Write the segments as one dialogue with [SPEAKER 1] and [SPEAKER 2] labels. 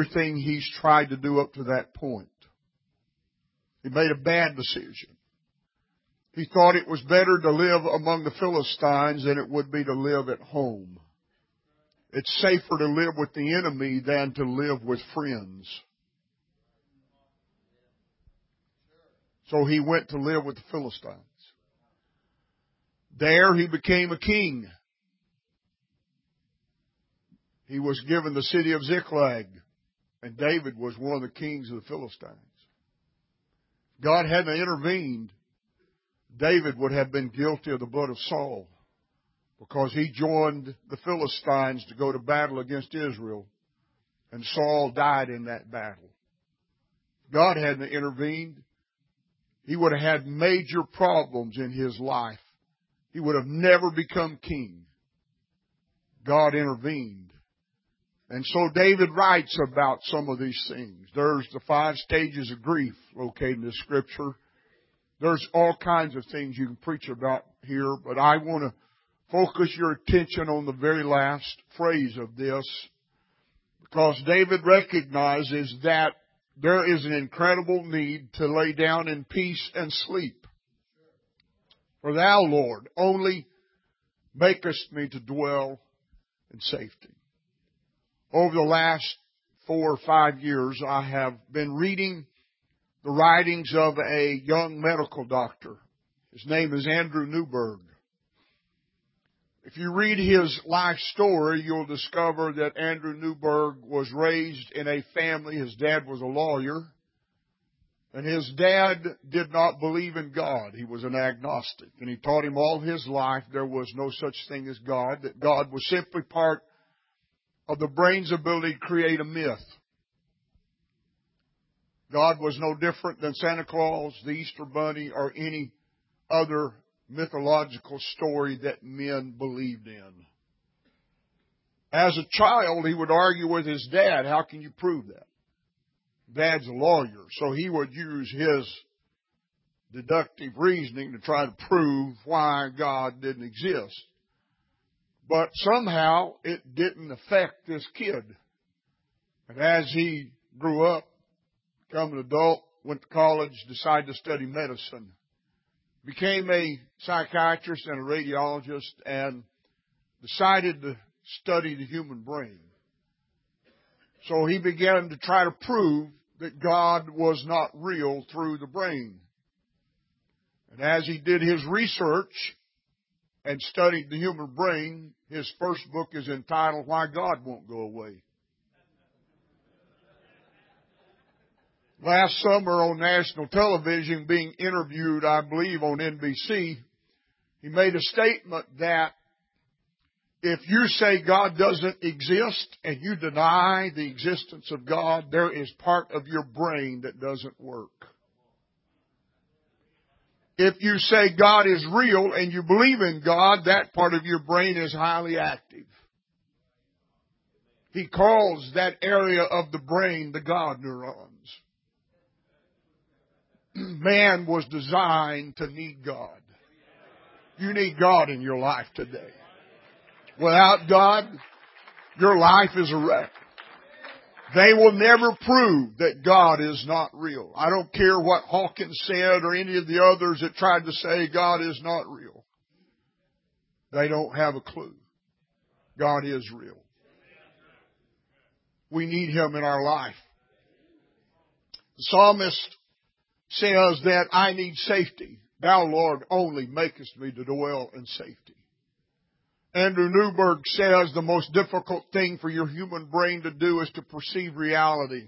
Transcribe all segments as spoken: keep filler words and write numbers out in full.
[SPEAKER 1] everything he's tried to do up to that point. He made a bad decision. He thought it was better to live among the Philistines than it would be to live at home. It's safer to live with the enemy than to live with friends. So he went to live with the Philistines. There he became a king. He was given the city of Ziklag, and David was one of the kings of the Philistines. God hadn't intervened, David would have been guilty of the blood of Saul, because he joined the Philistines to go to battle against Israel, and Saul died in that battle. God hadn't intervened, he would have had major problems in his life. He would have never become king. God intervened. And so David writes about some of these things. There's the five stages of grief located in the Scripture. There's all kinds of things you can preach about here, but I want to focus your attention on the very last phrase of this, because David recognizes that there is an incredible need to lay down in peace and sleep. For thou, Lord, only makest me to dwell in safety. Over the last four or five years, I have been reading the writings of a young medical doctor. His name is Andrew Newberg. If you read his life story, you'll discover that Andrew Newberg was raised in a family. His dad was a lawyer, and his dad did not believe in God. He was an agnostic, and he taught him all his life there was no such thing as God, that God was simply part of the brain's ability to create a myth. God was no different than Santa Claus, the Easter Bunny, or any other mythological story that men believed in. As a child, he would argue with his dad, how can you prove that? Dad's a lawyer, so he would use his deductive reasoning to try to prove why God didn't exist. But somehow it didn't affect this kid. And as he grew up, became an adult, went to college, decided to study medicine, became a psychiatrist and a radiologist, and decided to study the human brain. So he began to try to prove that God was not real through the brain. And as he did his research and studied the human brain, his first book is entitled, Why God Won't Go Away. Last summer on national television, being interviewed, I believe, on N B C, he made a statement that if you say God doesn't exist and you deny the existence of God, there is part of your brain that doesn't work. If you say God is real and you believe in God, that part of your brain is highly active. He calls that area of the brain the God neurons. Man was designed to need God. You need God in your life today. Without God, your life is a wreck. They will never prove that God is not real. I don't care what Hawkins said or any of the others that tried to say God is not real. They don't have a clue. God is real. We need Him in our life. The psalmist says that I need safety. Thou, Lord, only makest me to dwell in safety. Andrew Newberg says the most difficult thing for your human brain to do is to perceive reality.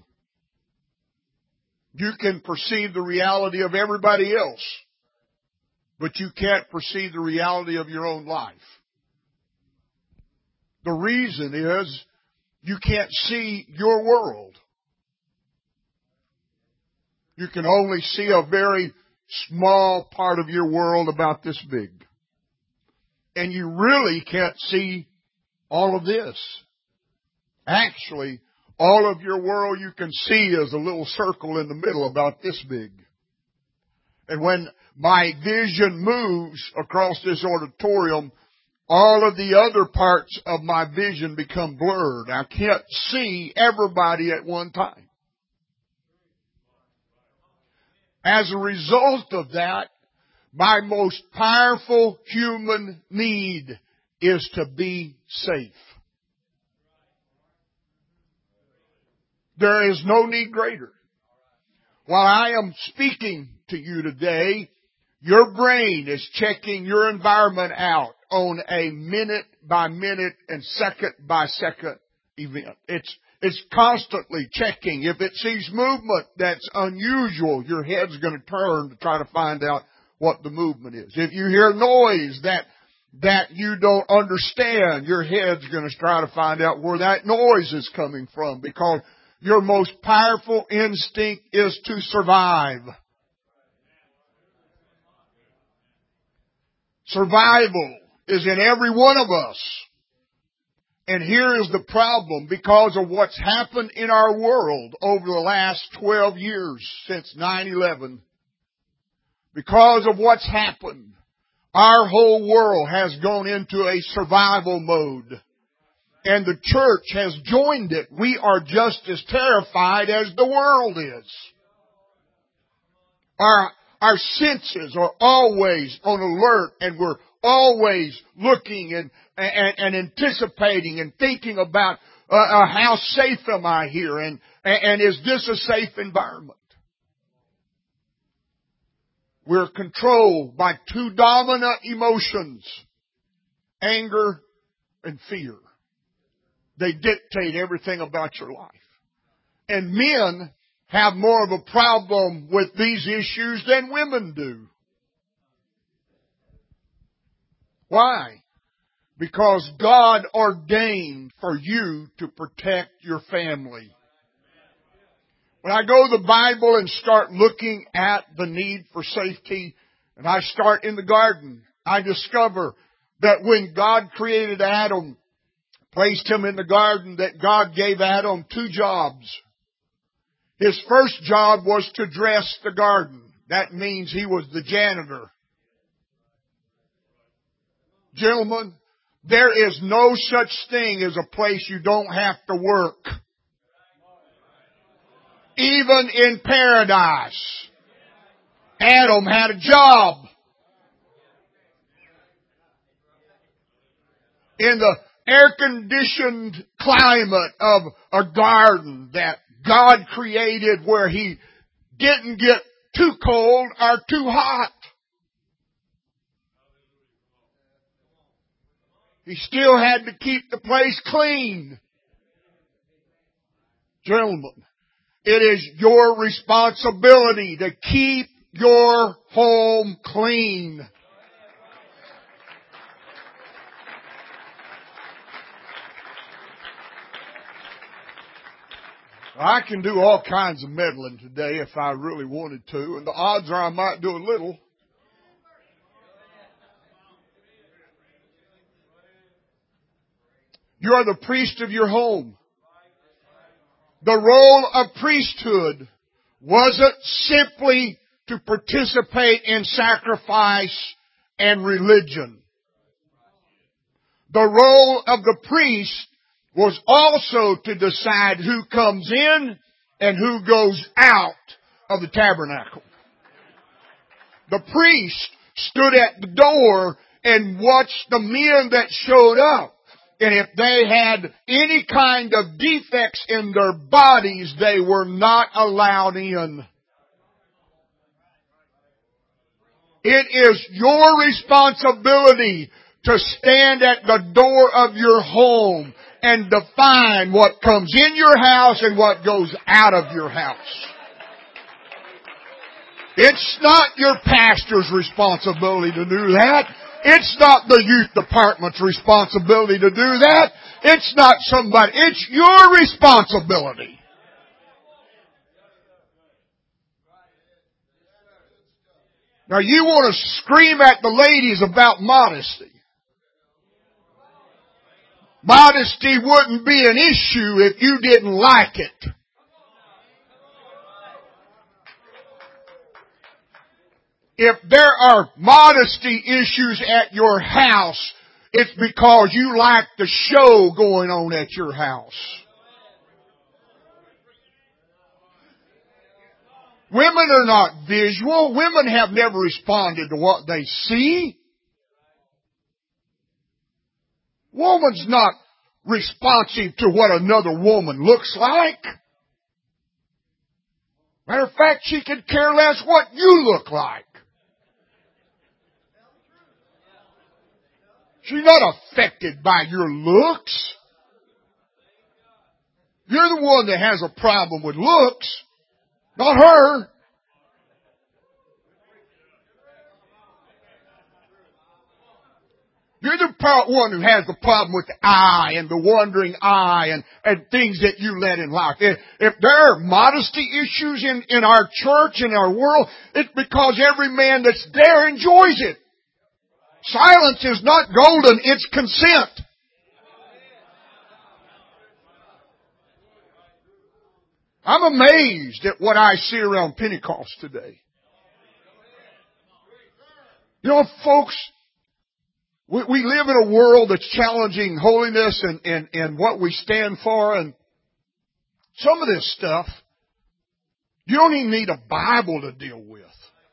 [SPEAKER 1] You can perceive the reality of everybody else, but you can't perceive the reality of your own life. The reason is you can't see your world. You can only see a very small part of your world about this big. And you really can't see all of this. Actually, all of your world you can see is a little circle in the middle about this big. And when my vision moves across this auditorium, all of the other parts of my vision become blurred. I can't see everybody at one time. As a result of that, my most powerful human need is to be safe. There is no need greater. While I am speaking to you today, your brain is checking your environment out on a minute by minute and second by second event. It's, it's constantly checking. If it sees movement that's unusual, your head's going to turn to try to find out what the movement is. If you hear noise that, that you don't understand, your head's going to try to find out where that noise is coming from, because your most powerful instinct is to survive. Survival is in every one of us. And here is the problem, because of what's happened in our world over the last twelve years since nine eleven. Because of what's happened, our whole world has gone into a survival mode. And the church has joined it. We are just as terrified as the world is. Our, our senses are always on alert, and we're always looking and, and, and anticipating and thinking about uh, uh, how safe am I here, and, and is this a safe environment? We're controlled by two dominant emotions, anger and fear. They dictate everything about your life. And men have more of a problem with these issues than women do. Why? Because God ordained for you to protect your family. When I go to the Bible and start looking at the need for safety, and I start in the garden, I discover that when God created Adam, placed him in the garden, that God gave Adam two jobs. His first job was to dress the garden. That means he was the janitor. Gentlemen, there is no such thing as a place you don't have to work. Even in paradise, Adam had a job. In the air-conditioned climate of a garden that God created, where He didn't get too cold or too hot, He still had to keep the place clean. Gentlemen, it is your responsibility to keep your home clean. I can do all kinds of meddling today if I really wanted to, and the odds are I might do a little. You are the priest of your home. The role of priesthood wasn't simply to participate in sacrifice and religion. The role of the priest was also to decide who comes in and who goes out of the tabernacle. The priest stood at the door and watched the men that showed up. And if they had any kind of defects in their bodies, they were not allowed in. It is your responsibility to stand at the door of your home and define what comes in your house and what goes out of your house. It's not your pastor's responsibility to do that. It's not the youth department's responsibility to do that. It's not somebody. It's your responsibility. Now you want to scream at the ladies about modesty. Modesty wouldn't be an issue if you didn't like it. If there are modesty issues at your house, It's because you like the show going on at your house. Women are not visual. Women have never responded to what they see. Woman's not responsive to what another woman looks like. Matter of fact, she could care less what you look like. She's not affected by your looks. You're the one that has a problem with looks, not her. You're the one who has the problem with the eye and the wandering eye and, and things that you let in life. If, if there are modesty issues in, in our church, in our world, it's because every man that's there enjoys it. Silence is not golden, it's consent. I'm amazed at what I see around Pentecost today. You know, folks, we, we live in a world that's challenging holiness and, and, and what we stand for, and some of this stuff you don't even need a Bible to deal with.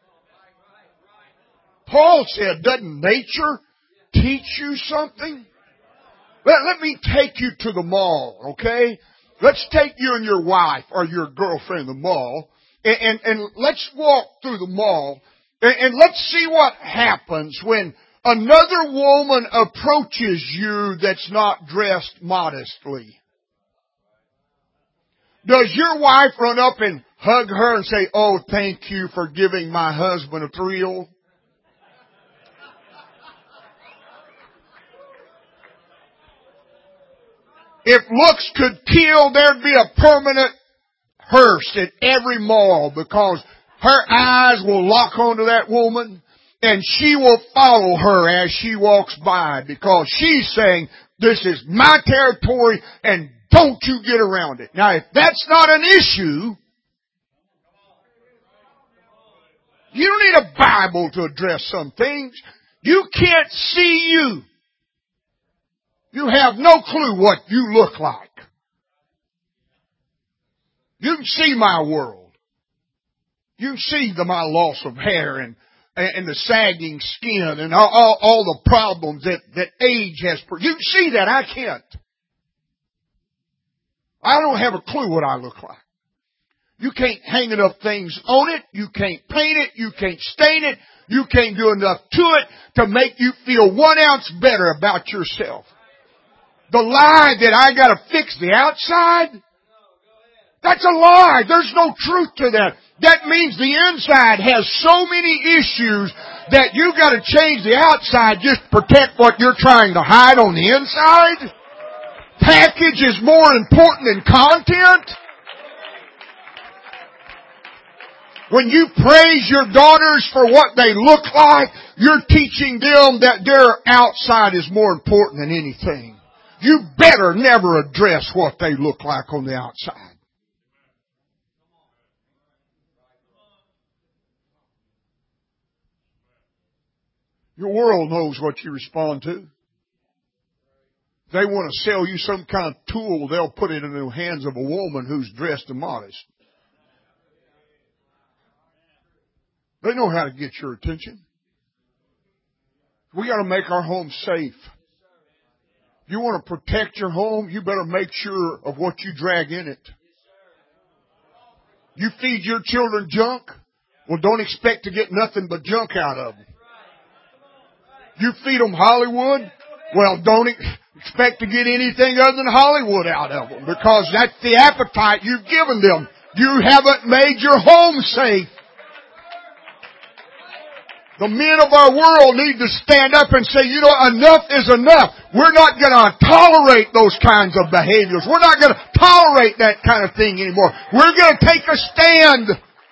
[SPEAKER 1] Paul said, doesn't nature teach you something? Let, let me take you to the mall, okay? Let's take you and your wife or your girlfriend to the mall, and, and, and let's walk through the mall, and, and let's see what happens when another woman approaches you that's not dressed modestly. Does your wife run up and hug her and say, oh, thank you for giving my husband a thrill? If looks could kill, there'd be a permanent hearse at every mall, because her eyes will lock onto that woman and she will follow her as she walks by, because she's saying, this is my territory and don't you get around it. Now, if that's not an issue, you don't need a Bible to address some things. You can't see you. You have no clue what you look like. You can see my world. You can see the, my loss of hair and, and the sagging skin and all, all, all the problems that, that age has. You can see that. I can't. I don't have a clue what I look like. You can't hang enough things on it. You can't paint it. You can't stain it. You can't do enough to it to make you feel one ounce better about yourself. The lie that I gotta fix the outside, that's a lie. There's no truth to that. That means the inside has so many issues that you gotta change the outside just to protect what you're trying to hide on the inside. Package is more important than content. When you praise your daughters for what they look like, you're teaching them that their outside is more important than anything. You better never address what they look like on the outside. Your world knows what you respond to. They want to sell you some kind of tool, they'll put it in the hands of a woman who's dressed and modest. They know how to get your attention. We got to make our home safe. You want to protect your home, you better make sure of what you drag in it. You feed your children junk, well, don't expect to get nothing but junk out of them. You feed them Hollywood, well, don't expect to get anything other than Hollywood out of them, because that's the appetite you've given them. You haven't made your home safe. The men of our world need to stand up and say, you know, enough is enough. We're not going to tolerate those kinds of behaviors. We're not going to tolerate that kind of thing anymore. We're going to take a stand.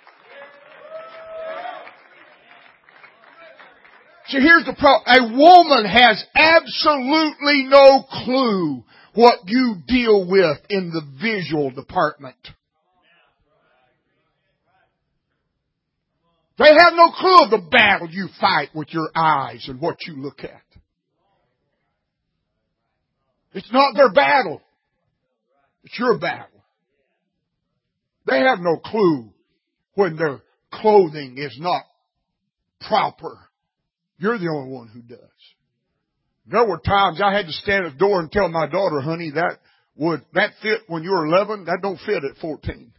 [SPEAKER 1] So here's the problem. A woman has absolutely no clue what you deal with in the visual department. They have no clue of the battle you fight with your eyes and what you look at. It's not their battle. It's your battle. They have no clue when their clothing is not proper. You're the only one who does. There were times I had to stand at the door and tell my daughter, honey, that would, that fit when you were eleven, that don't fit at fourteen.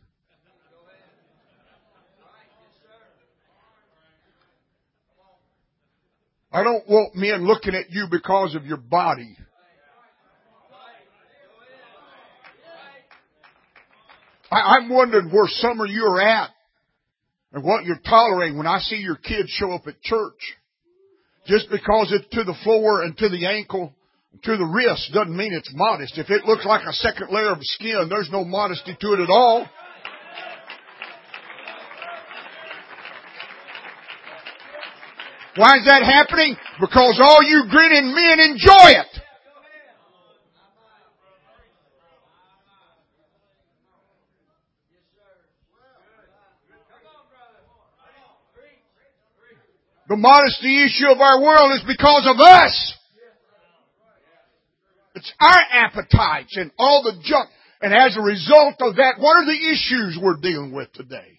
[SPEAKER 1] I don't want men looking at you because of your body. I, I'm wondering where some of you are at and what you're tolerating when I see your kids show up at church. Just because it's to the floor and to the ankle, to the wrist, doesn't mean it's modest. If it looks like a second layer of skin, there's no modesty to it at all. Why is that happening? Because all you grinning men enjoy it. The modesty issue of our world is because of us. It's our appetites and all the junk. And as a result of that, what are the issues we're dealing with today?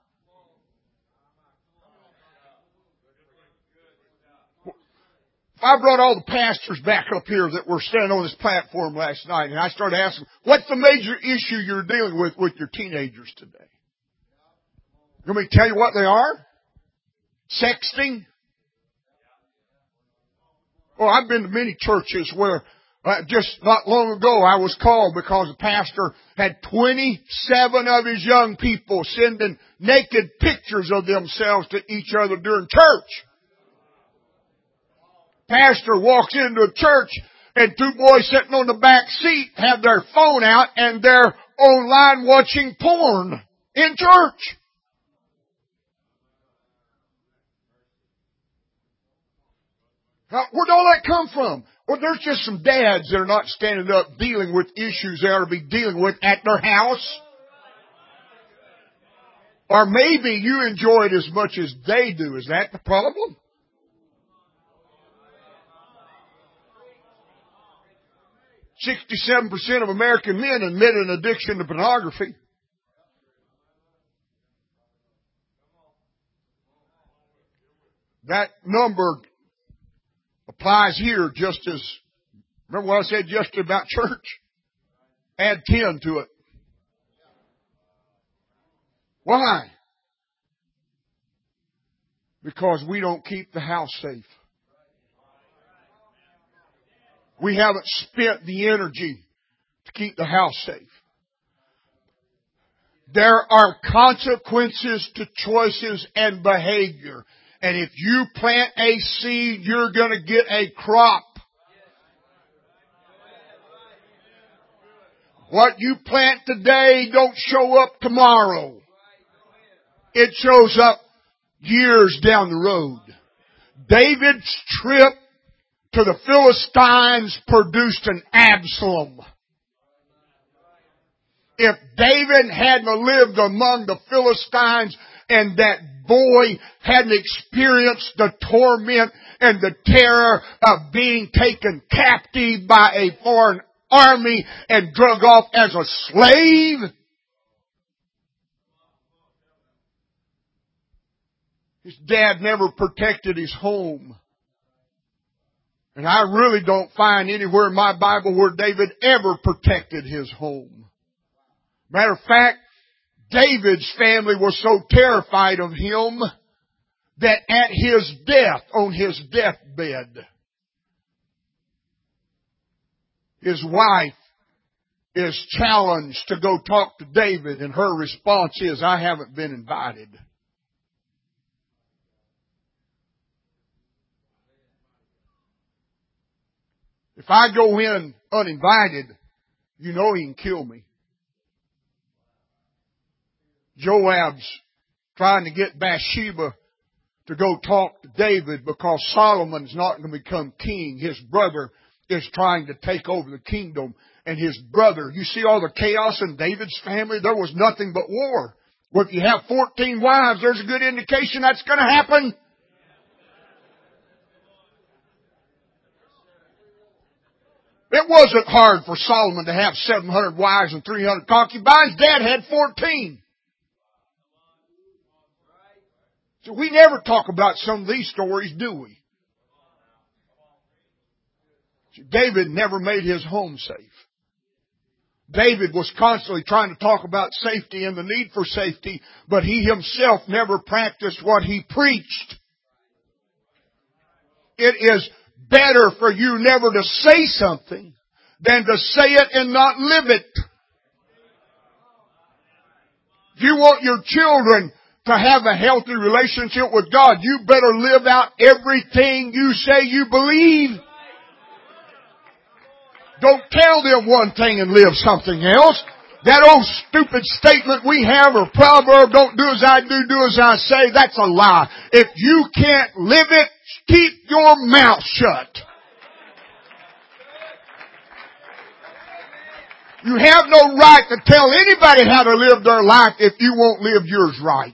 [SPEAKER 1] If I brought all the pastors back up here that were standing on this platform last night and I started asking, what's the major issue you're dealing with with your teenagers today? You want me to tell you what they are? Sexting? Well, I've been to many churches where uh, just not long ago I was called because the pastor had twenty-seven of his young people sending naked pictures of themselves to each other during church. Pastor walks into a church and two boys sitting on the back seat have their phone out and they're online watching porn in church. Now, where'd all that come from? Well, there's just some dads that are not standing up dealing with issues they ought to be dealing with at their house. Or maybe you enjoy it as much as they do. Is that the problem? sixty-seven percent of American men admit an addiction to pornography. That number applies here just as, remember what I said yesterday about church? Add ten to it. Why? Because we don't keep the house safe. We haven't spent the energy to keep the house safe. There are consequences to choices and behavior. And if you plant a seed, you're going to get a crop. What you plant today don't show up tomorrow. It shows up years down the road. David's trip to the Philistines produced an Absalom. If David hadn't lived among the Philistines and that boy hadn't experienced the torment and the terror of being taken captive by a foreign army and drug off as a slave, his dad never protected his home. And I really don't find anywhere in my Bible where David ever protected his home. Matter of fact, David's family was so terrified of him that at his death, on his deathbed, his wife is challenged to go talk to David, and her response is, I haven't been invited. If I go in uninvited, you know he can kill me. Joab's trying to get Bathsheba to go talk to David because Solomon's not going to become king. His brother is trying to take over the kingdom. And his brother, you see all the chaos in David's family? There was nothing but war. Well, if you have fourteen wives, there's a good indication that's going to happen. It wasn't hard for Solomon to have seven hundred wives and three hundred concubines. Dad had fourteen. So we never talk about some of these stories, do we? David never made his home safe. David was constantly trying to talk about safety and the need for safety, but he himself never practiced what he preached. It is better for you never to say something than to say it and not live it. If you want your children to have a healthy relationship with God, you better live out everything you say you believe. Don't tell them one thing and live something else. That old stupid statement we have or proverb, don't do as I do, do as I say, that's a lie. If you can't live it, keep your mouth shut. You have no right to tell anybody how to live their life if you won't live yours right.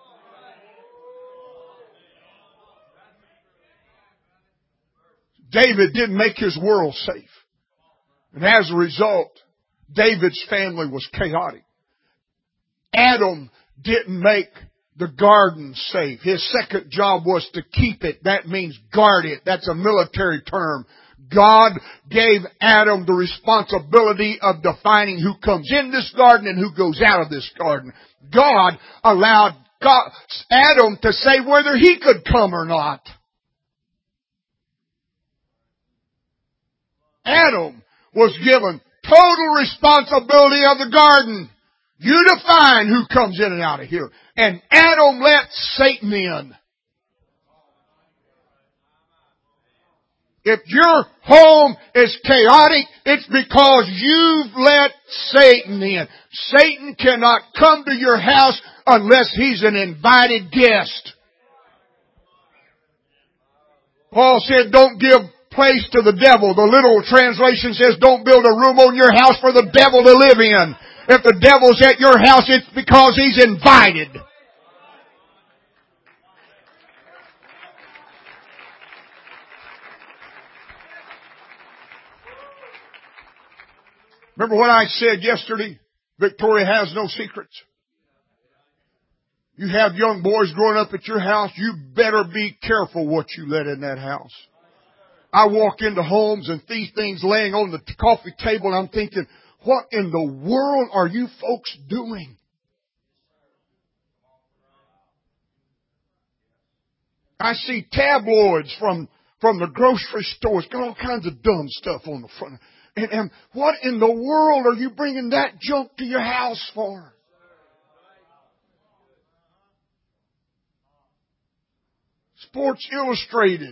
[SPEAKER 1] David didn't make his world safe. And as a result, David's family was chaotic. Adam didn't make the garden safe. His second job was to keep it. That means guard it. That's a military term. God gave Adam the responsibility of defining who comes in this garden and who goes out of this garden. God allowed God, Adam to say whether he could come or not. Adam was given total responsibility of the garden. You define who comes in and out of here. And Adam let Satan in. If your home is chaotic, it's because you've let Satan in. Satan cannot come to your house unless he's an invited guest. Paul said, don't give place to the devil. The literal translation says, don't build a room on your house for the devil to live in. If the devil's at your house, it's because he's invited. Remember what I said yesterday? Victoria has no secrets. You have young boys growing up at your house, you better be careful what you let in that house. I walk into homes and see things laying on the coffee table and I'm thinking, what in the world are you folks doing? I see tabloids from, from the grocery stores, got all kinds of dumb stuff on the front. And, and what in the world are you bringing that junk to your house for? Sports Illustrated.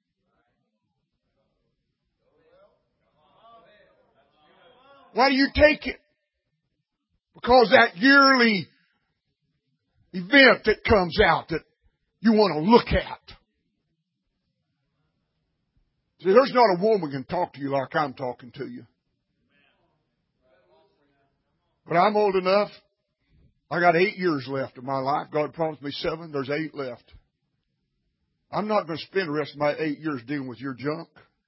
[SPEAKER 1] Why do you take it? Because that yearly event that comes out that you want to look at. See, there's not a woman can talk to you like I'm talking to you. But I'm old enough. I got eight years left of my life. God promised me seven. There's eight left. I'm not going to spend the rest of my eight years dealing with your junk.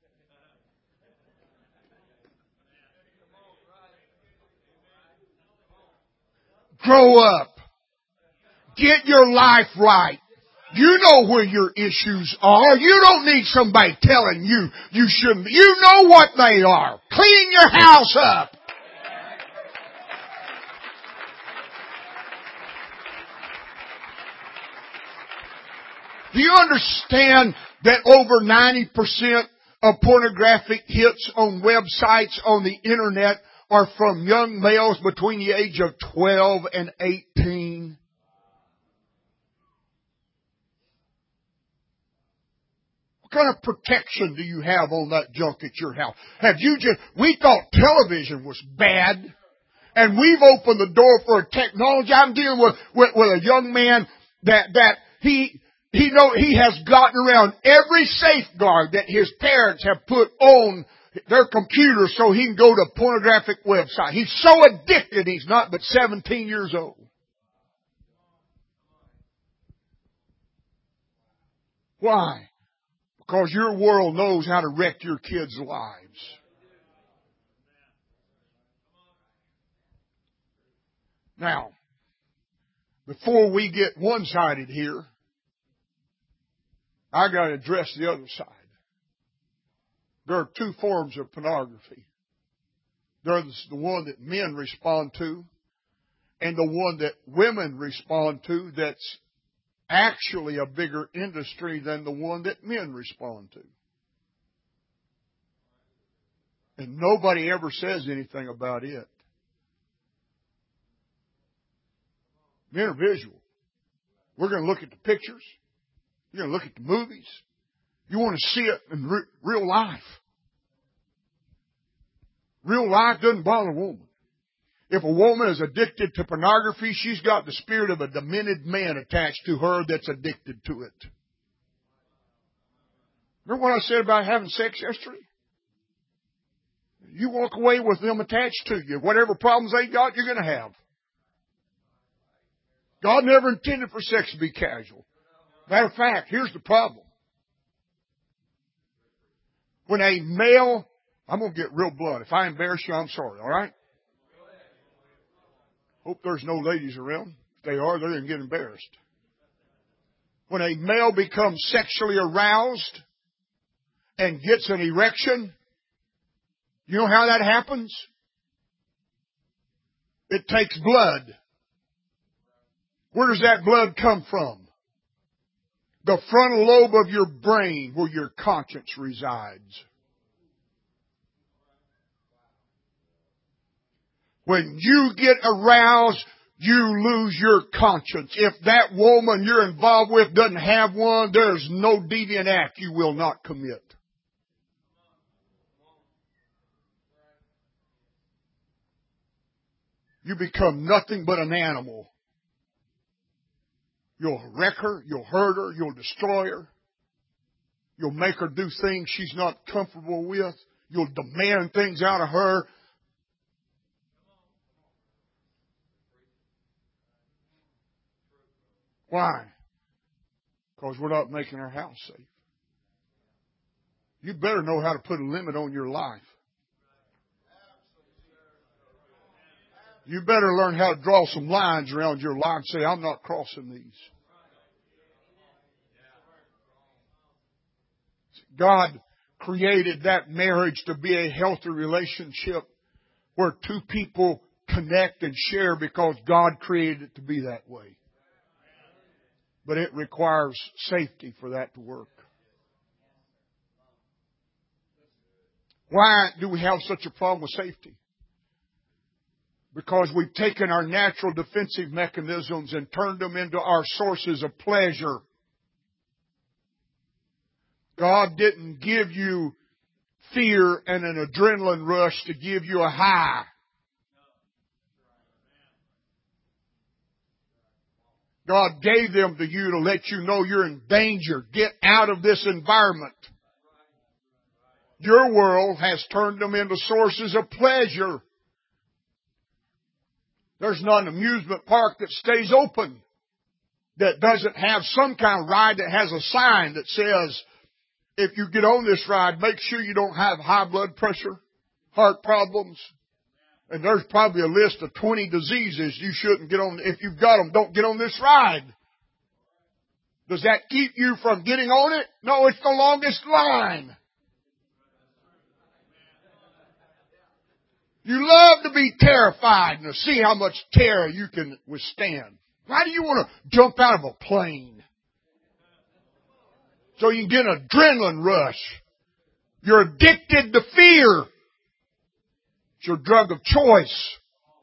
[SPEAKER 1] Grow up. Get your life right. You know where your issues are. You don't need somebody telling you you shouldn't. You know what they are. Clean your house up. Do you understand that over ninety percent of pornographic hits on websites on the internet are from young males between the age of twelve and eighteen? What kind of protection do you have on that junk at your house? Have you just, we thought television was bad, and we've opened the door for technology. I'm dealing with, with, with a young man that, that he, he know, he has gotten around every safeguard that his parents have put on their computer so he can go to a pornographic website. He's so addicted he's not but seventeen years old. Why? Because your world knows how to wreck your kids' lives. Now, before we get one-sided here, I got to address the other side. There are two forms of pornography. There's the one that men respond to, and the one that women respond to that's actually a bigger industry than the one that men respond to. And nobody ever says anything about it. Men are visual. We're going to look at the pictures. You're going to look at the movies. You want to see it in re- real life. Real life doesn't bother a woman. If a woman is addicted to pornography, she's got the spirit of a demented man attached to her that's addicted to it. Remember what I said about having sex yesterday? You walk away with them attached to you. Whatever problems they got, you're going to have. God never intended for sex to be casual. Matter of fact, here's the problem. When a male, I'm going to get real blunt. If I embarrass you, I'm sorry, all right? Hope there's no ladies around. If they are, they're going to get embarrassed. When a male becomes sexually aroused and gets an erection, you know how that happens? It takes blood. Where does that blood come from? The frontal lobe of your brain, where your conscience resides. When you get aroused, you lose your conscience. If that woman you're involved with doesn't have one, there's no deviant act you will not commit. You become nothing but an animal. You'll wreck her, you'll hurt her, you'll destroy her. You'll make her do things she's not comfortable with. You'll demand things out of her. Why? Because we're not making our house safe. You better know how to put a limit on your life. You better learn how to draw some lines around your life and say, I'm not crossing these. God created that marriage to be a healthy relationship where two people connect and share because God created it to be that way. But it requires safety for that to work. Why do we have such a problem with safety? Because we've taken our natural defensive mechanisms and turned them into our sources of pleasure. God didn't give you fear and an adrenaline rush to give you a high. God gave them to you to let you know you're in danger. Get out of this environment. Your world has turned them into sources of pleasure. There's not an amusement park that stays open that doesn't have some kind of ride that has a sign that says, if you get on this ride, make sure you don't have high blood pressure, heart problems. And there's probably a list of twenty diseases you shouldn't get on. If you've got them, don't get on this ride. Does that keep you from getting on it? No, it's the longest line. You love to be terrified and to see how much terror you can withstand. Why do you want to jump out of a plane? So you can get an adrenaline rush. You're addicted to fear. It's your drug of choice.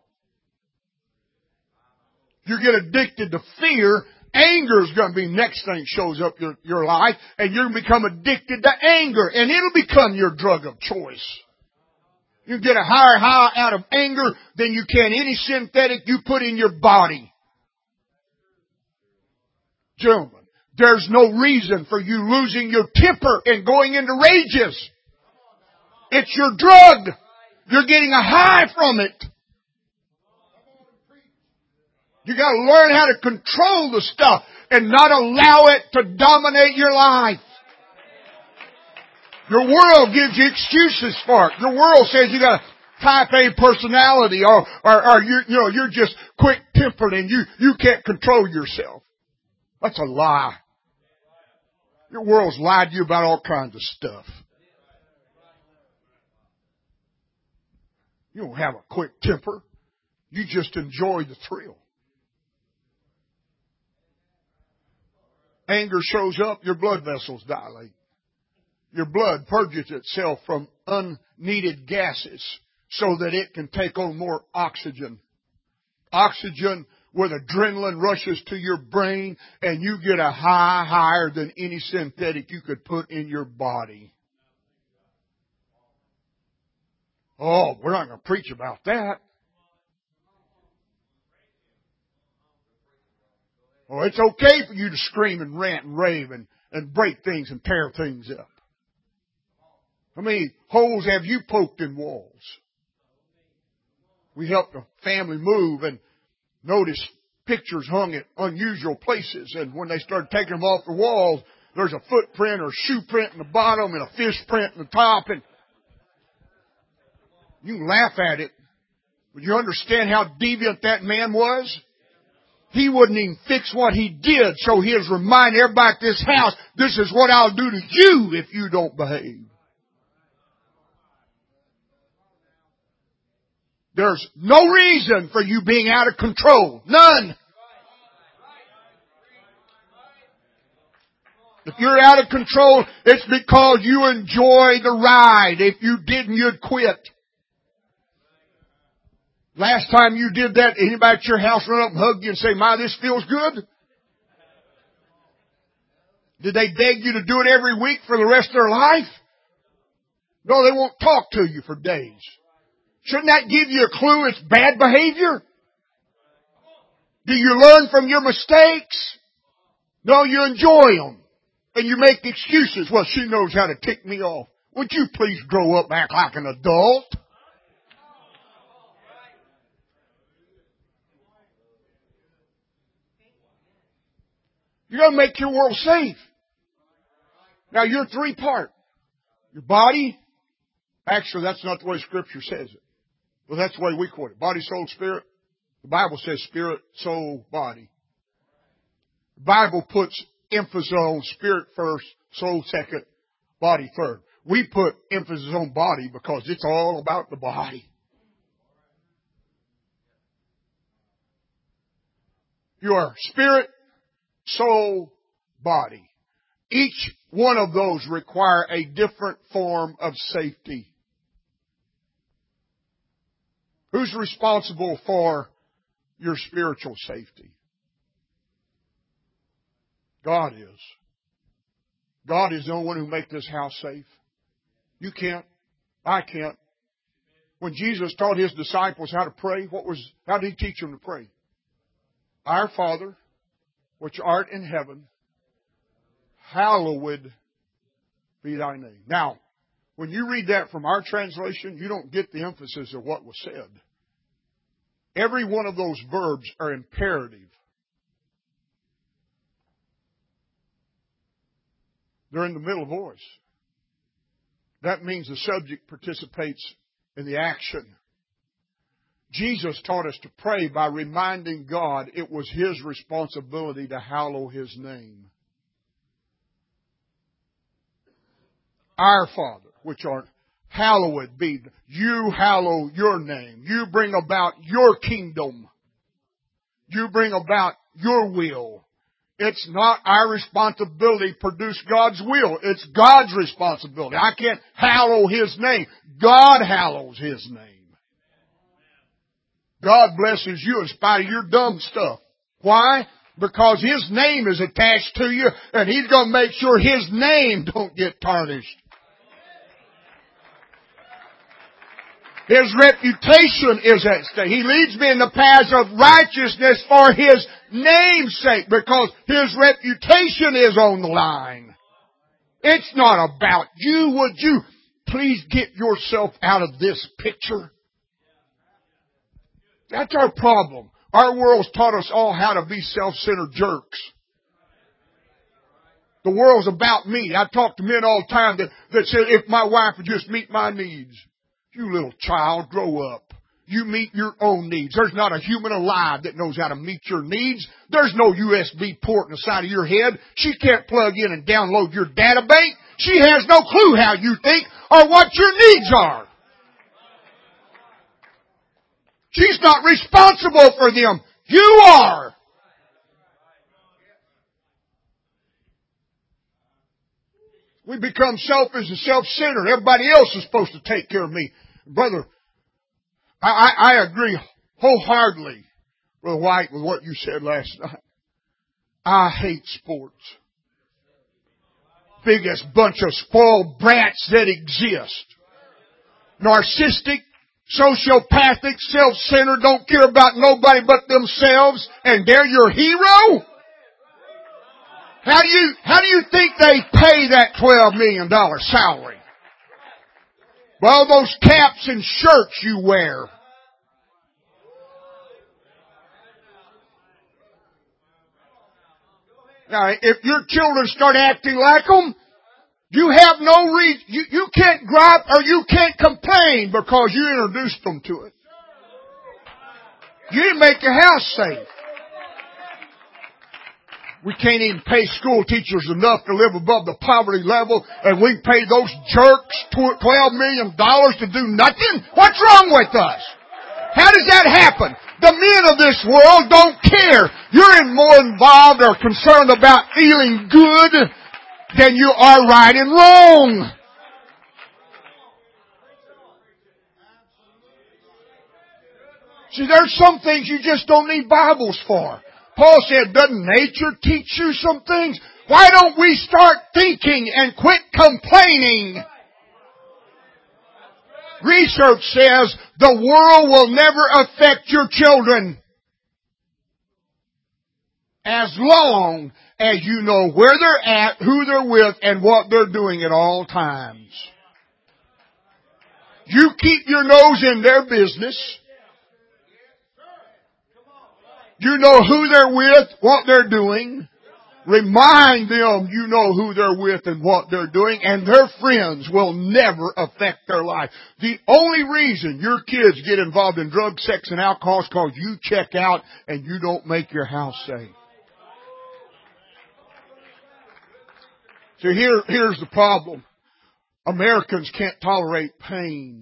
[SPEAKER 1] You get addicted to fear, anger is going to be the next thing that shows up your, your life, and you're going to become addicted to anger, and it'll become your drug of choice. You get a higher high out of anger than you can any synthetic you put in your body. Gentlemen, there's no reason for you losing your temper and going into rages. It's your drug. You're getting a high from it. You got to learn how to control the stuff and not allow it to dominate your life. Your world gives you excuses for it. Your world says you got to type A personality, or, or, or you, you know, you're just quick-tempered and you, you can't control yourself. That's a lie. Your world's lied to you about all kinds of stuff. You don't have a quick temper. You just enjoy the thrill. Anger shows up, your blood vessels dilate. Your blood purges itself from unneeded gases so that it can take on more oxygen. Oxygen with adrenaline rushes to your brain and you get a high higher than any synthetic you could put in your body. Oh, we're not going to preach about that. Oh, it's okay for you to scream and rant and rave and, and break things and tear things up. How many holes have you poked in walls? We helped a family move and noticed pictures hung at unusual places. And when they started taking them off the walls, there's a footprint or a shoe print in the bottom and a fish print in the top. And you can laugh at it, but you understand how deviant that man was? He wouldn't even fix what he did, so he was reminding everybody at this house, this is what I'll do to you if you don't behave. There's no reason for you being out of control. None. If you're out of control, it's because you enjoy the ride. If you didn't, you'd quit. Last time you did that, anybody at your house run up and hug you and say, "My, this feels good"? Did they beg you to do it every week for the rest of their life? No, they won't talk to you for days. Shouldn't that give you a clue it's bad behavior? Do you learn from your mistakes? No, you enjoy them. And you make excuses. Well, she knows how to tick me off. Would you please grow up and act like an adult? You got to make your world safe. Now, you're three-part. Your body. Actually, that's not the way Scripture says it. Well, that's the way we quote it. Body, soul, spirit. The Bible says spirit, soul, body. The Bible puts emphasis on spirit first, soul second, body third. We put emphasis on body because it's all about the body. You are spirit, soul, body. Each one of those require a different form of safety. Who's responsible for your spiritual safety? God is. God is the only one who makes this house safe. You can't. I can't. When Jesus taught His disciples how to pray, what was, how did He teach them to pray? Our Father, which art in heaven, hallowed be thy name. Now, when you read that from our translation, you don't get the emphasis of what was said. Every one of those verbs are imperative. They're in the middle voice. That means the subject participates in the action. Jesus taught us to pray by reminding God it was His responsibility to hallow His name. Our Father, which art hallowed be. You hallow your name. You bring about your kingdom. You bring about your will. It's not our responsibility to produce God's will. It's God's responsibility. I can't hallow His name. God hallows His name. God blesses you in spite of your dumb stuff. Why? Because His name is attached to you and He's going to make sure His name don't get tarnished. His reputation is at stake. He leads me in the paths of righteousness for His name's sake, because His reputation is on the line. It's not about you. Would you please get yourself out of this picture? That's our problem. Our world's taught us all how to be self-centered jerks. The world's about me. I talk to men all the time that, that say, if my wife would just meet my needs. You little child, grow up. You meet your own needs. There's not a human alive that knows how to meet your needs. There's no U S B port in the side of your head. She can't plug in and download your data bank. She has no clue how you think or what your needs are. She's not responsible for them. You are. We become selfish and self-centered. Everybody else is supposed to take care of me. Brother, I, I, I agree wholeheartedly, Brother White, with what you said last night. I hate sports. Biggest bunch of spoiled brats that exist. Narcissistic, sociopathic, self-centered, don't care about nobody but themselves, and they're your hero? How do you, how do you think they pay that twelve million dollars salary? Well, those caps and shirts you wear. Now, if your children start acting like them, you have no reason, you, you can't gripe or you can't complain because you introduced them to it. You didn't make your house safe. We can't even pay school teachers enough to live above the poverty level, and we pay those jerks twelve million dollars to do nothing? What's wrong with us? How does that happen? The men of this world don't care. You're more involved or concerned about feeling good than you are right and wrong. See, there's some things you just don't need Bibles for. Paul said, doesn't nature teach you some things? Why don't we start thinking and quit complaining? Research says the world will never affect your children as long as you know where they're at, who they're with, and what they're doing at all times. You keep your nose in their business. You know who they're with, what they're doing. Remind them you know who they're with and what they're doing, and their friends will never affect their life. The only reason your kids get involved in drugs, sex, and alcohol is because you check out and you don't make your house safe. So here, here's the problem. Americans can't tolerate pain.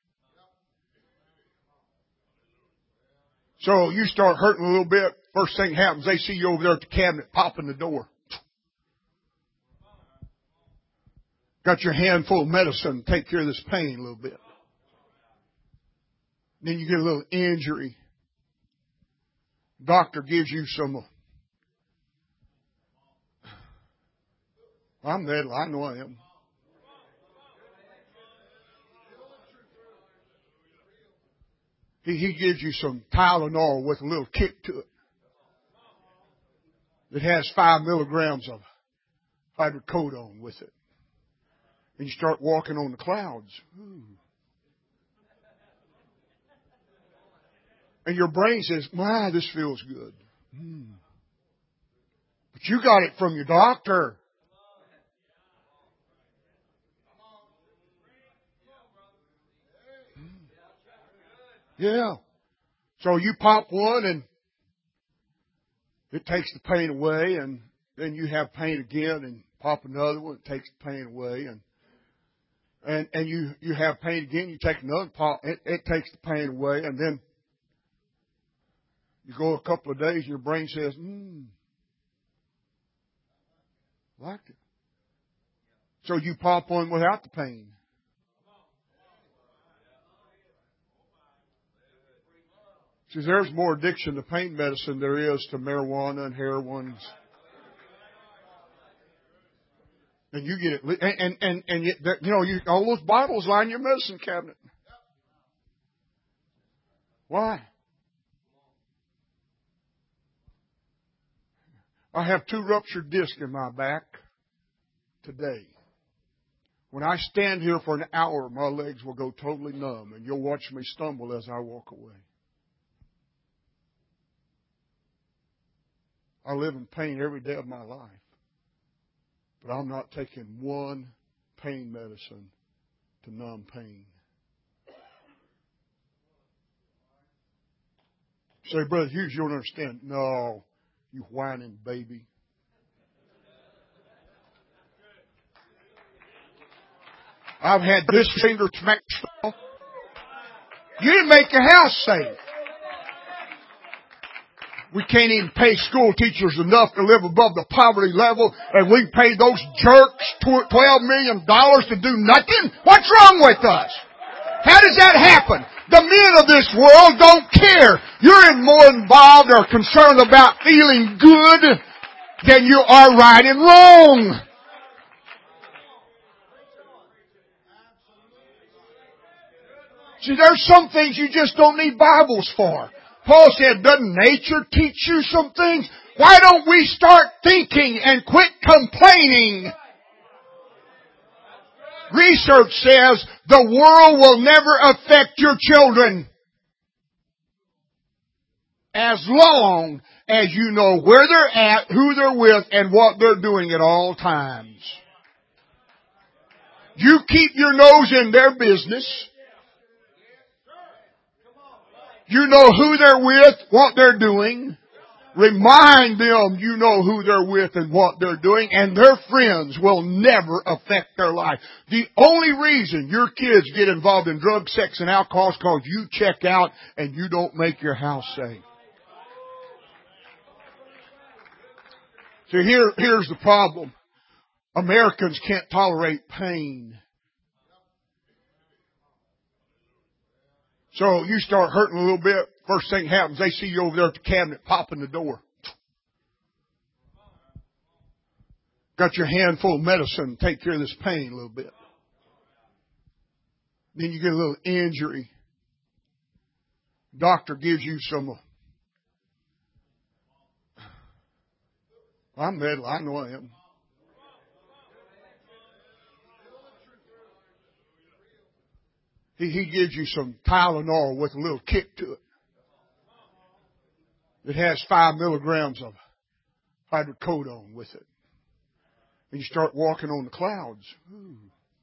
[SPEAKER 1] So you start hurting a little bit, first thing happens, they see you over there at the cabinet popping the door. Got your hand full of medicine to take care of this pain a little bit. Then you get a little injury. Doctor gives you some. I'm meddling, I know I am. He, he gives you some Tylenol with a little kick to it. It has five milligrams of hydrocodone with it. And you start walking on the clouds. Ooh. And your brain says, my, this feels good. Mm. But you got it from your doctor. Yeah. So you pop one and it takes the pain away, and then you have pain again and pop another one, it takes the pain away, and and, and you, you have pain again, you take another pop, it, it takes the pain away, and then you go a couple of days and your brain says, hmm, like it. So you pop one without the pain. See, there's more addiction to pain medicine there is to marijuana and heroin. And you get it, and and and, and you, you know, you, all those Bibles line your medicine cabinet. Why? I have two ruptured discs in my back today. When I stand here for an hour, my legs will go totally numb, and you'll watch me stumble as I walk away. I live in pain every day of my life. But I'm not taking one pain medicine to numb pain. Say, Brother Hughes, you don't understand. No, you whining baby. I've had this finger smacked off. You didn't make your house safe. We can't even pay school teachers enough to live above the poverty level, and we pay those jerks twelve million dollars to do nothing? What's wrong with us? How does that happen? The men of this world don't care. You're more involved or concerned about feeling good than you are right and wrong. See, there's some things you just don't need Bibles for. Paul said, doesn't nature teach you some things? Why don't we start thinking and quit complaining? Research says the world will never affect your children as long as you know where they're at, who they're with, and what they're doing at all times. You keep your nose in their business. You know who they're with, what they're doing. Remind them you know who they're with and what they're doing, and their friends will never affect their life. The only reason your kids get involved in drugs, sex, and alcohol is because you check out and you don't make your house safe. So here, here's the problem. Americans can't tolerate pain. So you start hurting a little bit, first thing happens, they see you over there at the cabinet popping the door. Got your hand full of medicine, take care of this pain a little bit. Then you get a little injury. Doctor gives you some. I'm metal, I know I am. He, he gives you some Tylenol with a little kick to it. It has five milligrams of hydrocodone with it. And you start walking on the clouds. Ooh.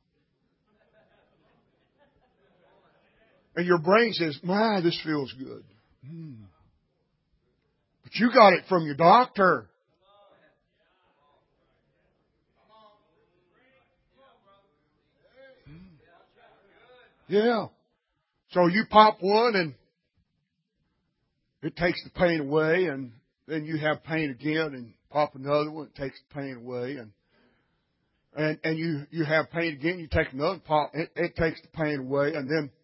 [SPEAKER 1] And your brain says, my, this feels good. Mm. But you got it from your doctor. Yeah. So you pop one and it takes the pain away, and then you have pain again and pop another one, it takes the pain away, and and, and you, you have pain again, you take another pop, it, it takes the pain away, and then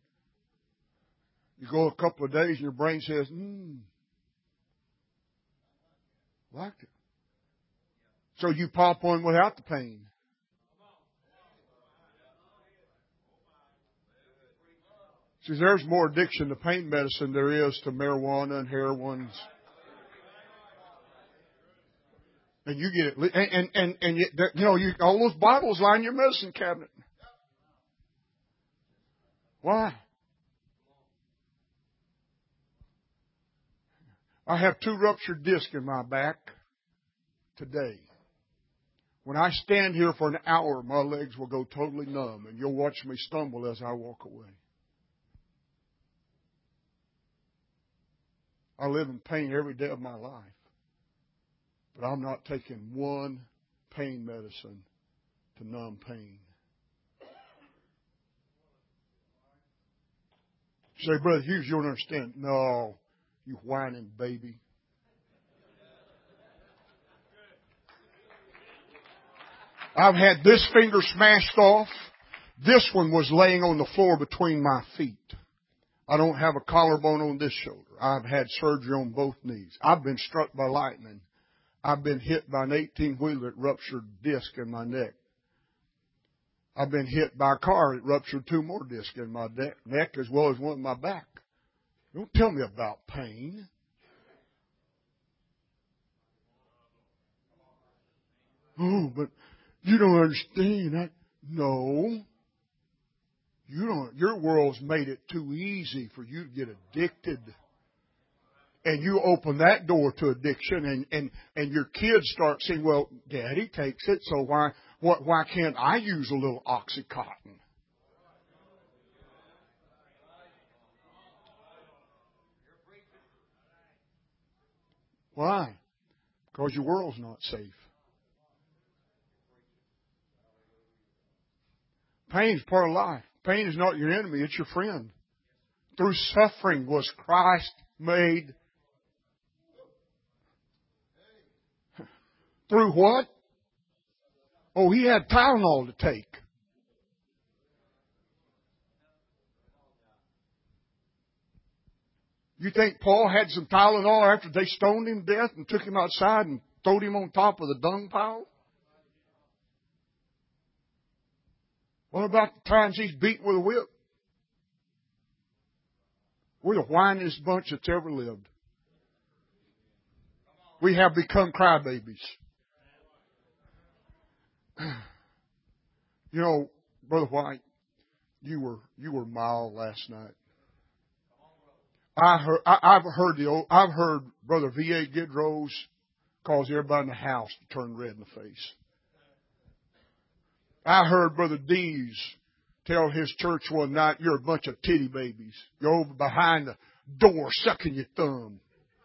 [SPEAKER 1] you go a couple of days and your brain says, hmm, liked it. So you pop one without the pain. See, there's more addiction to pain medicine there is to marijuana and heroin. And you get it, and and and, and you, you know, you all those bottles line your medicine cabinet. Why? I have two ruptured discs in my back today. When I stand here for an hour, my legs will go totally numb, and you'll watch me stumble as I walk away. I live in pain every day of my life. But I'm not taking one pain medicine to numb pain. You say, Brother Hughes, you don't understand. No, you whining baby. I've had this finger smashed off. This one was laying on the floor between my feet. I don't have a collarbone on this shoulder. I've had surgery on both knees. I've been struck by lightning. I've been hit by an eighteen-wheeler that ruptured disc in my neck. I've been hit by a car that ruptured two more discs in my neck as well as one in my back. Don't tell me about pain. Oh, but you don't understand. I, no. You don't, your world's made it too easy for you to get addicted. And you open that door to addiction, and, and, and your kids start saying, well, Daddy takes it, so why, what, why can't I use a little Oxycontin? Why? Because your world's not safe. Pain is part of life. Pain is not your enemy, it's your friend. Through suffering was Christ made. Through what? Oh, He had Tylenol to take. You think Paul had some Tylenol after they stoned him to death and took him outside and throwed him on top of the dung pile? What about the times he's beaten with a whip? We're the whiniest bunch that's ever lived. We have become crybabies. You know, Brother White, you were you were mild last night. I heard I, I've heard the old, I've heard Brother V A Gidrose cause everybody in the house to turn red in the face. I heard Brother Dees tell his church one night, "You're a bunch of titty babies. You're over behind the door sucking your thumb."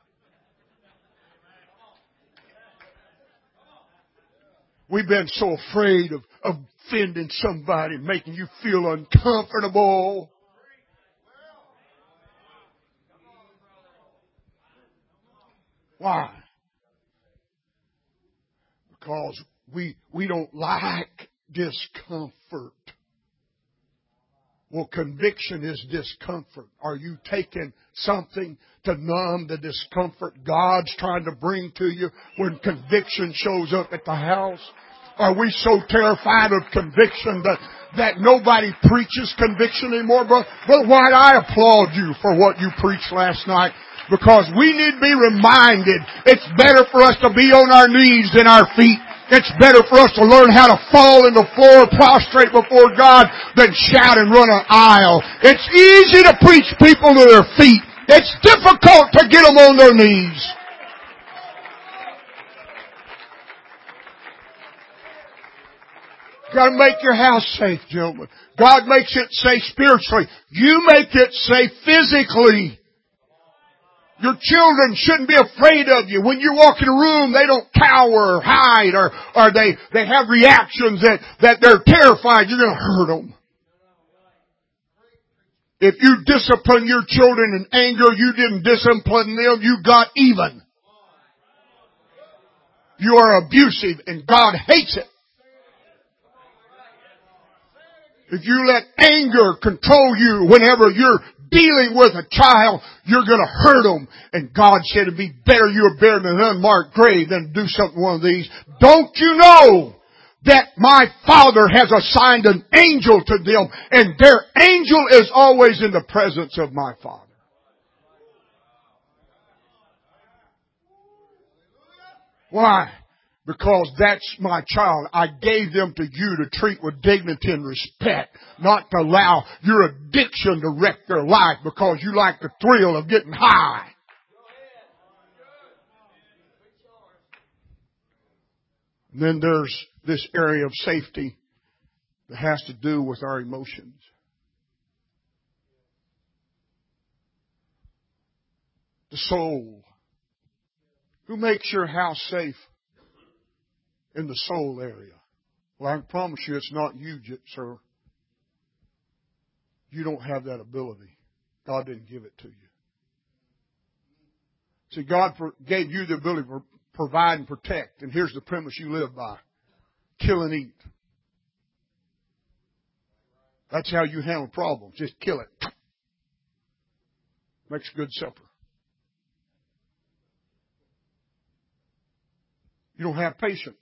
[SPEAKER 1] We've been so afraid of, of offending somebody, making you feel uncomfortable. Why? Because we we don't like discomfort. Well, conviction is discomfort. Are you taking something to numb the discomfort God's trying to bring to you when conviction shows up at the house? Are we so terrified of conviction that, that nobody preaches conviction anymore? But, but White, I applaud you for what you preached last night, because we need to be reminded it's better for us to be on our knees than our feet. It's better for us to learn how to fall in the floor prostrate before God than shout and run an aisle. It's easy to preach people to their feet. It's difficult to get them on their knees. You've got to make your house safe, gentlemen. God makes it safe spiritually. You make it safe physically. Your children shouldn't be afraid of you. When you walk in a room, they don't cower or hide, or, or they, they have reactions that, that they're terrified. You're going to hurt them. If you discipline your children in anger, you didn't discipline them, you got even. You are abusive, and God hates it. If you let anger control you whenever you're dealing with a child, you're going to hurt them. And God said it'd be better you're buried in an unmarked grave than to do something one of these. Don't you know that my Father has assigned an angel to them, and their angel is always in the presence of my Father? Why? Because that's my child. I gave them to you to treat with dignity and respect, not to allow your addiction to wreck their life because you like the thrill of getting high. And then there's this area of safety that has to do with our emotions. The soul. Who makes your house safe? In the soul area. Well, I can promise you it's not you, sir. You don't have that ability. God didn't give it to you. See, God gave you the ability to provide and protect. And here's the premise you live by. Kill and eat. That's how you handle problems. Just kill it. Makes a good supper. You don't have patience.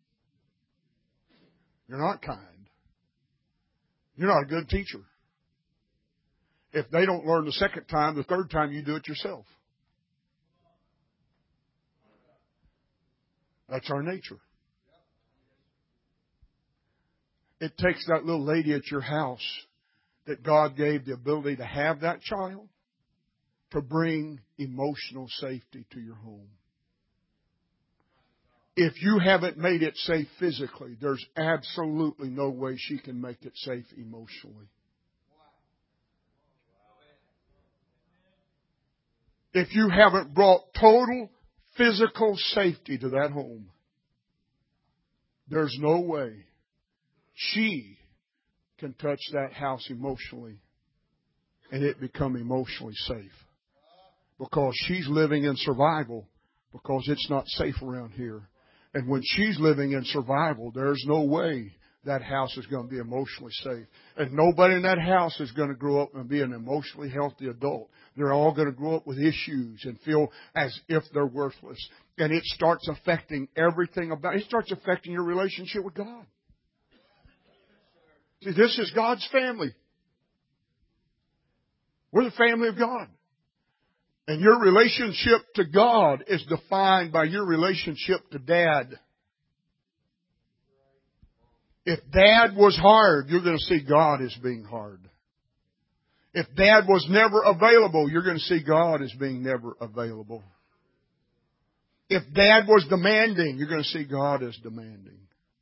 [SPEAKER 1] You're not kind. You're not a good teacher. If they don't learn the second time, the third time you do it yourself. That's our nature. It takes that little lady at your house that God gave the ability to have that child to bring emotional safety to your home. If you haven't made it safe physically, there's absolutely no way she can make it safe emotionally. If you haven't brought total physical safety to that home, there's no way she can touch that house emotionally and it become emotionally safe. Because she's living in survival because it's not safe around here. And when she's living in survival, there's no way that house is going to be emotionally safe. And nobody in that house is going to grow up and be an emotionally healthy adult. They're all going to grow up with issues and feel as if they're worthless. And it starts affecting everything about it. It starts affecting your relationship with God. See, this is God's family. We're the family of God. And your relationship to God is defined by your relationship to Dad. If Dad was hard, you're going to see God as being hard. If Dad was never available, you're going to see God as being never available. If Dad was demanding, you're going to see God as demanding.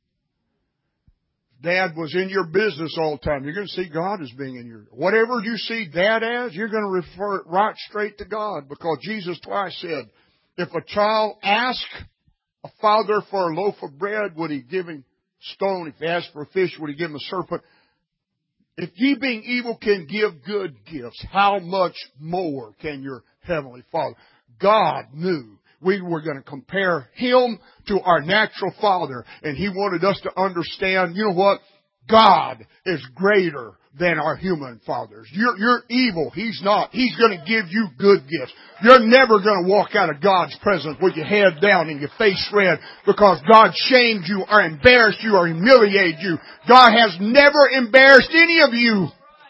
[SPEAKER 1] Dad was in your business all the time, you're going to see God as being in your... Whatever you see Dad as, you're going to refer it right straight to God. Because Jesus twice said, if a child asks a father for a loaf of bread, would he give him stone? If he asked for a fish, would he give him a serpent? If ye being evil can give good gifts, how much more can your heavenly Father? God knew we were going to compare Him to our natural father. And He wanted us to understand, you know what? God is greater than our human fathers. You're, you're evil. He's not. He's going to give you good gifts. You're never going to walk out of God's presence with your head down and your face red because God shamed you or embarrassed you or humiliated you. God has never embarrassed any of you.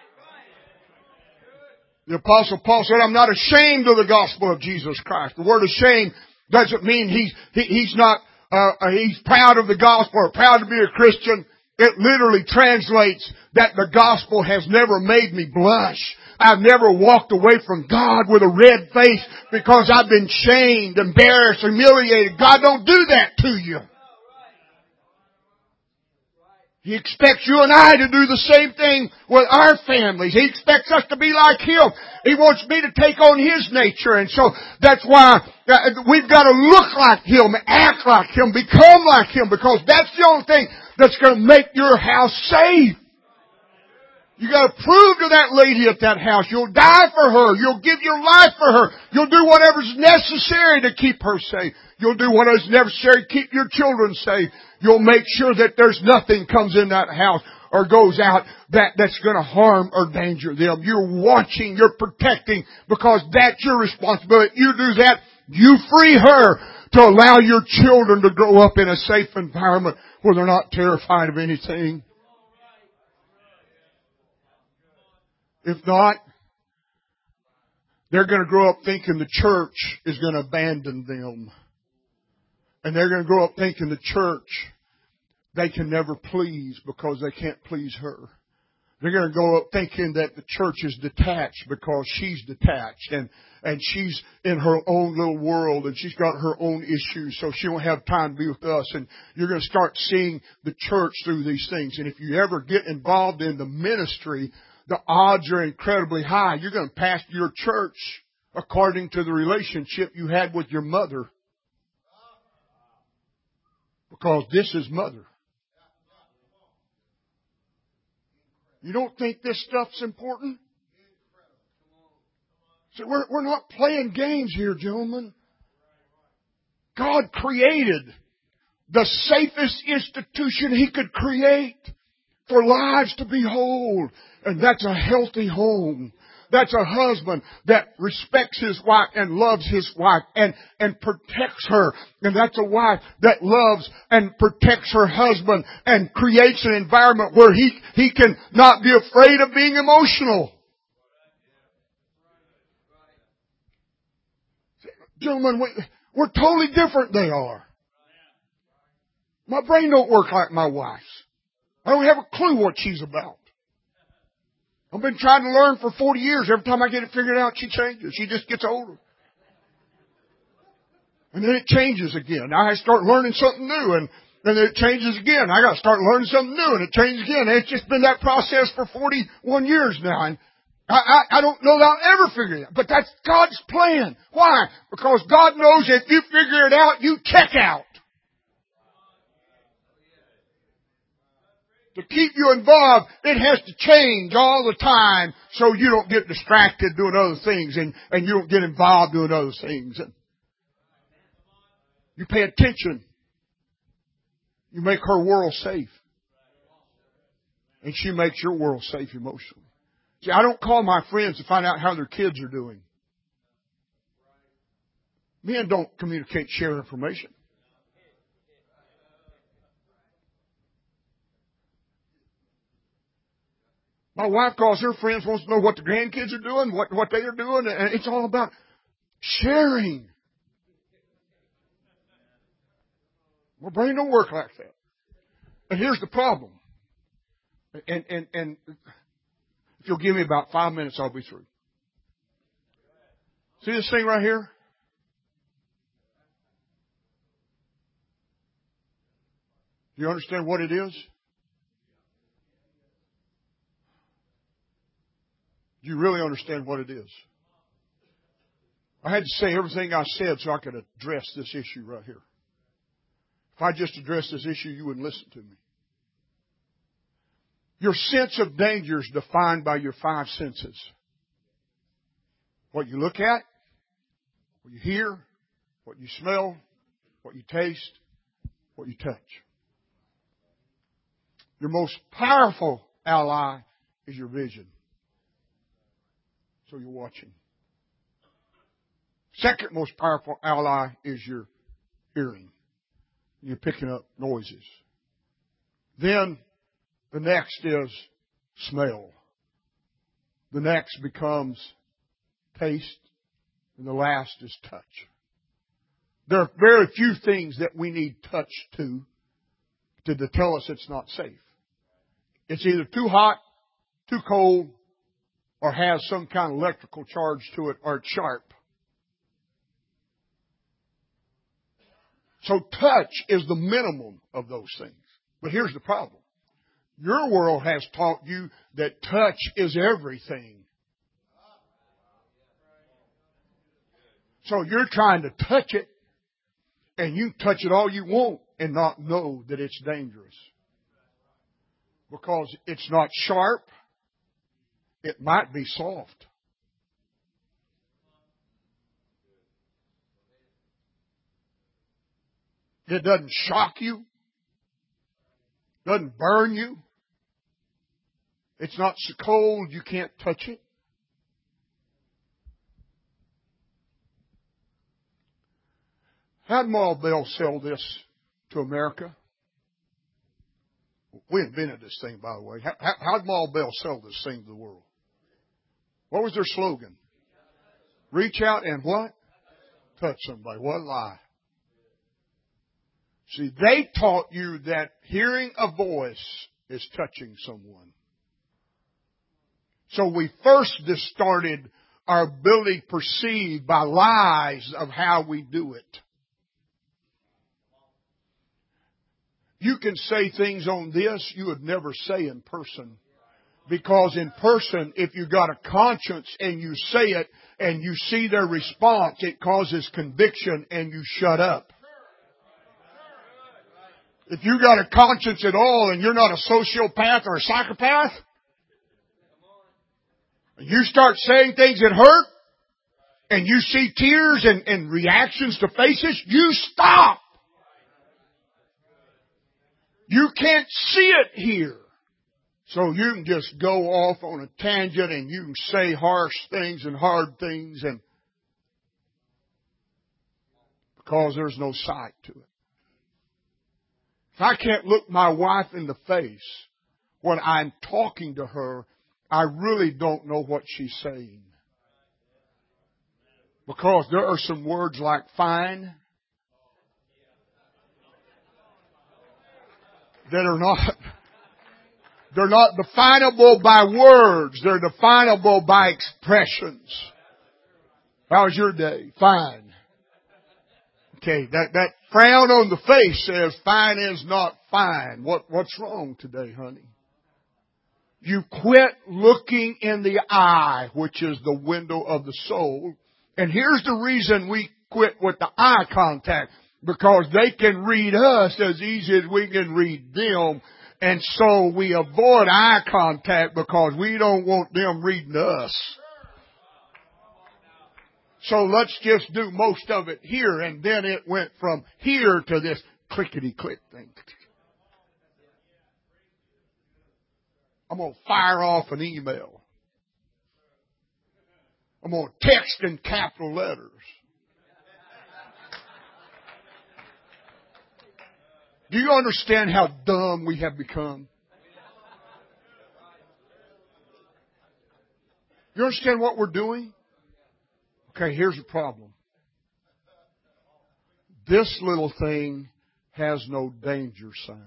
[SPEAKER 1] The Apostle Paul said, I'm not ashamed of the gospel of Jesus Christ. The word ashamed doesn't mean he's, he, he's not, uh, he's proud of the gospel or proud to be a Christian. It literally translates that the gospel has never made me blush. I've never walked away from God with a red face because I've been shamed, embarrassed, humiliated. God don't do that to you. He expects you and I to do the same thing with our families. He expects us to be like Him. He wants me to take on His nature. And so that's why we've got to look like Him, act like Him, become like Him, because that's the only thing that's going to make your house safe. You got to prove to that lady at that house you'll die for her. You'll give your life for her. You'll do whatever's necessary to keep her safe. You'll do whatever's necessary to keep your children safe. You'll make sure that there's nothing comes in that house or goes out that, that's going to harm or danger them. You're watching, you're protecting, because that's your responsibility. You do that, you free her to allow your children to grow up in a safe environment where they're not terrified of anything. If not, they're going to grow up thinking the church is going to abandon them. And they're going to grow up thinking the church they can never please because they can't please her. They're going to grow up thinking that the church is detached because she's detached and, and she's in her own little world and she's got her own issues, so she won't have time to be with us. And you're going to start seeing the church through these things. And if you ever get involved in the ministry, the odds are incredibly high. You're going to pastor your church according to the relationship you had with your mother. Because this is mother. You don't think this stuff's important? So we're, we're not playing games here, gentlemen. God created the safest institution He could create for lives to be whole. And that's a healthy home. That's a husband that respects his wife and loves his wife and, and protects her. And that's a wife that loves and protects her husband and creates an environment where he, he can not be afraid of being emotional. Gentlemen, we, we're totally different they are. My brain don't work like my wife's. I don't have a clue what she's about. I've been trying to learn for forty years. Every time I get it figured out, she changes. She just gets older. And then it changes again. Now I start learning something new, and then it changes again. I got to start learning something new, and it changes again. And it's just been that process for forty-one years now. And I, I, I don't know that I'll ever figure it out. But that's God's plan. Why? Because God knows if you figure it out, you check out. To keep you involved, it has to change all the time so you don't get distracted doing other things and, and you don't get involved doing other things. And you pay attention. You make her world safe. And she makes your world safe emotionally. See, I don't call my friends to find out how their kids are doing. Men don't communicate, share information. My wife calls her friends, wants to know what the grandkids are doing, what, what they are doing, and it's all about sharing. My brain don't work like that. And here's the problem. And, and, and if you'll give me about five minutes, I'll be through. See this thing right here? Do you understand what it is? Do you really understand what it is? I had to say everything I said so I could address this issue right here. If I just addressed this issue, you wouldn't listen to me. Your sense of danger is defined by your five senses. What you look at, what you hear, what you smell, what you taste, what you touch. Your most powerful ally is your vision. So you're watching. Second most powerful ally is your hearing. You're picking up noises. Then the next is smell. The next becomes taste. And the last is touch. There are very few things that we need touch to to tell us it's not safe. It's either too hot, too cold, or has some kind of electrical charge to it, or it's sharp. So touch is the minimum of those things. But here's the problem. Your world has taught you that touch is everything. So you're trying to touch it, and you touch it all you want and not know that it's dangerous. Because it's not sharp. It might be soft. It doesn't shock you. Doesn't burn you. It's not so cold you can't touch it. How'd Marlboro sell this to America? We invented this thing, by the way. How, how'd Marlboro sell this thing to the world? What was their slogan? Reach out and what? Touch somebody. What a lie. See, they taught you that hearing a voice is touching someone. So we first distorted our ability to perceive by lies of how we do it. You can say things on this you would never say in person. Because in person, if you got a conscience and you say it and you see their response, it causes conviction and you shut up. If you got a conscience at all and you're not a sociopath or a psychopath, you start saying things that hurt and you see tears and, and reactions to faces, you stop. You can't see it here. So you can just go off on a tangent and you can say harsh things and hard things and because there's no sight to it. If I can't look my wife in the face when I'm talking to her, I really don't know what she's saying. Because there are some words like fine that are not, they're not definable by words. They're definable by expressions. How's your day? Fine. Okay, that, that frown on the face says fine is not fine. What, what's wrong today, honey? You quit looking in the eye, which is the window of the soul. And here's the reason we quit with the eye contact. Because they can read us as easy as we can read them. And so we avoid eye contact because we don't want them reading us. So let's just do most of it here. And then it went from here to this clickety-click thing. I'm going to fire off an email. I'm going to text in capital letters. Do you understand how dumb we have become? You understand what we're doing? Okay, here's the problem. This little thing has no danger signs.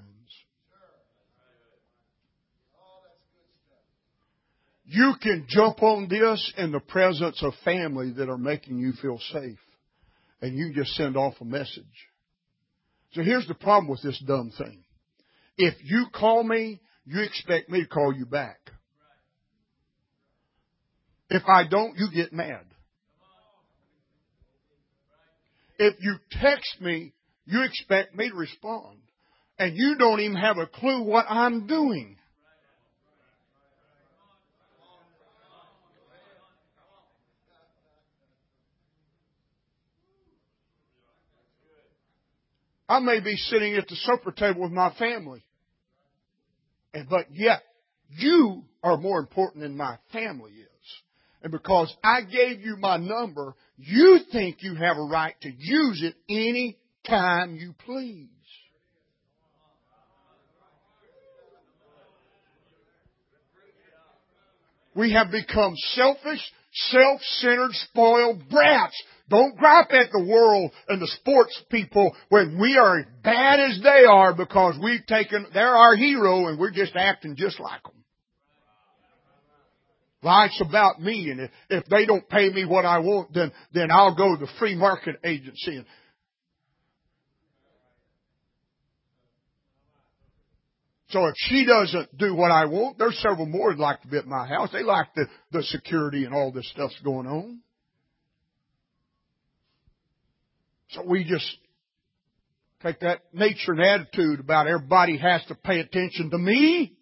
[SPEAKER 1] You can jump on this in the presence of family that are making you feel safe. And you just send off a message. So here's the problem with this dumb thing. If you call me, you expect me to call you back. If I don't, you get mad. If you text me, you expect me to respond. And you don't even have a clue what I'm doing. I may be sitting at the supper table with my family. And but yet, you are more important than my family is. And because I gave you my number, you think you have a right to use it any time you please. We have become selfish, self-centered, spoiled brats. Don't gripe at the world and the sports people when we are as bad as they are because we've taken, they're our hero and we're just acting just like them. Life's about me, and if, if they don't pay me what I want, then, then I'll go to the free market agency. And so if she doesn't do what I want, there's several more that like to be at my house. They like the, the security and all this stuff's going on. So we just take that nature and attitude about everybody has to pay attention to me.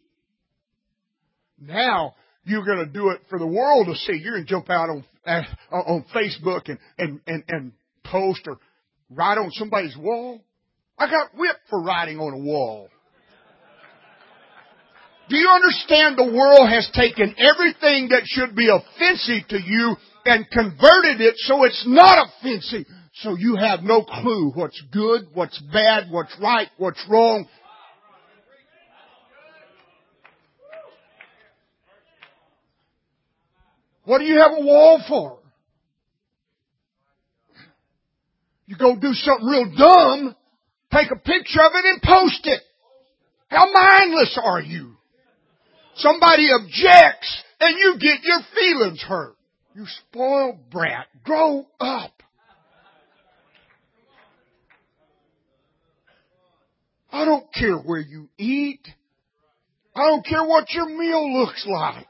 [SPEAKER 1] Now you're going to do it for the world to see. You're going to jump out on uh, on Facebook and, and, and, and post or write on somebody's wall. I got whipped for writing on a wall. Do you understand the world has taken everything that should be offensive to you and converted it so it's not offensive? So you have no clue what's good, what's bad, what's right, what's wrong. What do you have a wall for? You go do something real dumb, take a picture of it and post it. How mindless are you? Somebody objects and you get your feelings hurt. You spoiled brat. Grow up. I don't care where you eat. I don't care what your meal looks like.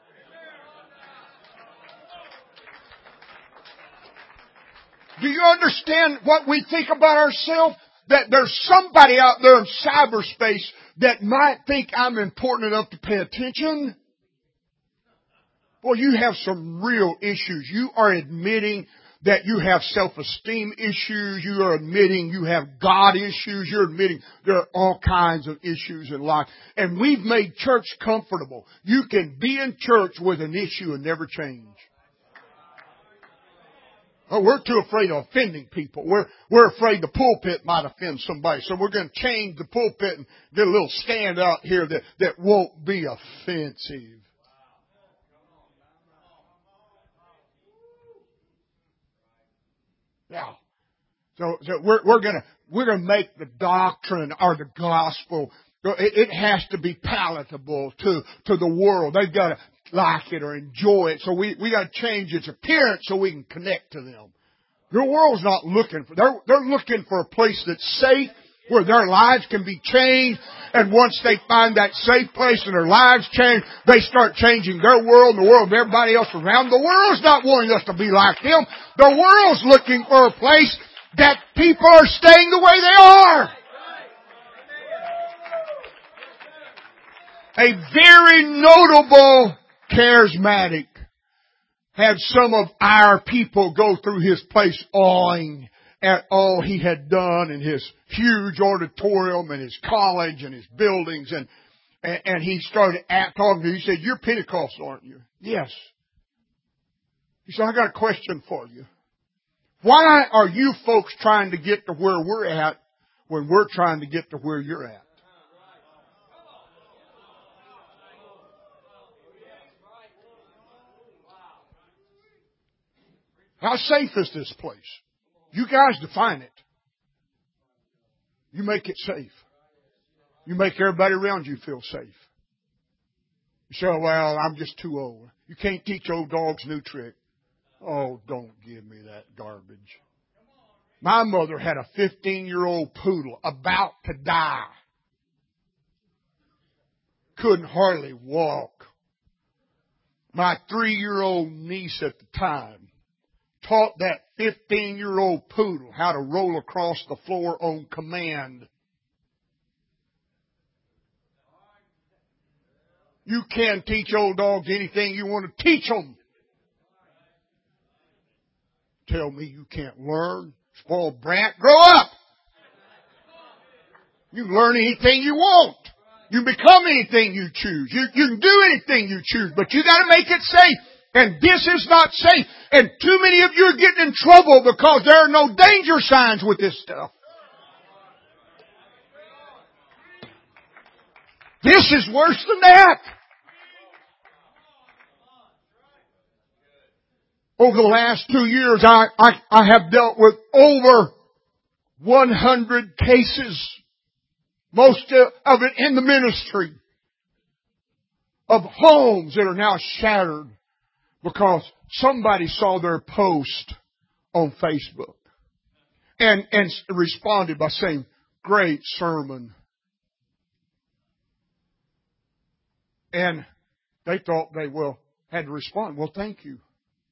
[SPEAKER 1] Do you understand what we think about ourselves? That there's somebody out there in cyberspace that might think I'm important enough to pay attention? Well, you have some real issues. You are admitting that you have self-esteem issues. You are admitting you have God issues. You're admitting there are all kinds of issues in life. And we've made church comfortable. You can be in church with an issue and never change. Oh, we're too afraid of offending people. We're, we're afraid the pulpit might offend somebody. So we're going to change the pulpit and get a little stand out here that, that won't be offensive. Yeah. So, so we're, we're gonna, we're gonna make the doctrine or the gospel, it, it has to be palatable to, to the world. They've got to like it or enjoy it. So we, we got to change its appearance so we can connect to them. Your world's not looking for, they're, they're looking for a place that's safe, where their lives can be changed, And once they find that safe place and their lives change, they start changing their world and the world of everybody else around. The world's not wanting us to be like them. The world's looking for a place that people are staying the way they are. A very notable charismatic had some of our people go through his place awing at all he had done in his huge auditorium and his college and his buildings. And, and, and he started at, talking to me. He said, "You're Pentecostal, aren't you?" "Yes." He said, "I got a question for you. Why are you folks trying to get to where we're at when we're trying to get to where you're at?" How safe is this place? You guys define it. You make it safe. You make everybody around you feel safe. You say, "Well, I'm just too old." You can't teach old dogs new trick. Oh, don't give me that garbage. My mother had a fifteen-year-old poodle about to die. Couldn't hardly walk. My three-year-old niece at the time taught that fifteen-year-old poodle how to roll across the floor on command. You can teach old dogs anything you want to teach them. Tell me you can't learn. Spoiled brat, grow up. You can learn anything you want. You can become anything you choose. You, you can do anything you choose, but you got to make it safe. And this is not safe. And too many of you are getting in trouble because there are no danger signs with this stuff. This is worse than that. Over the last two years, I, I, I have dealt with over one hundred cases, most of it in the ministry, of homes that are now shattered because somebody saw their post on Facebook and, and responded by saying, "Great sermon." And they thought they, well, had to respond, "Well, thank you."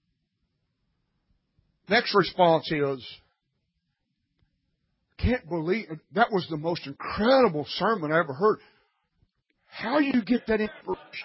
[SPEAKER 1] Next response is, "Can't believe that was the most incredible sermon I ever heard. How do you get that information?"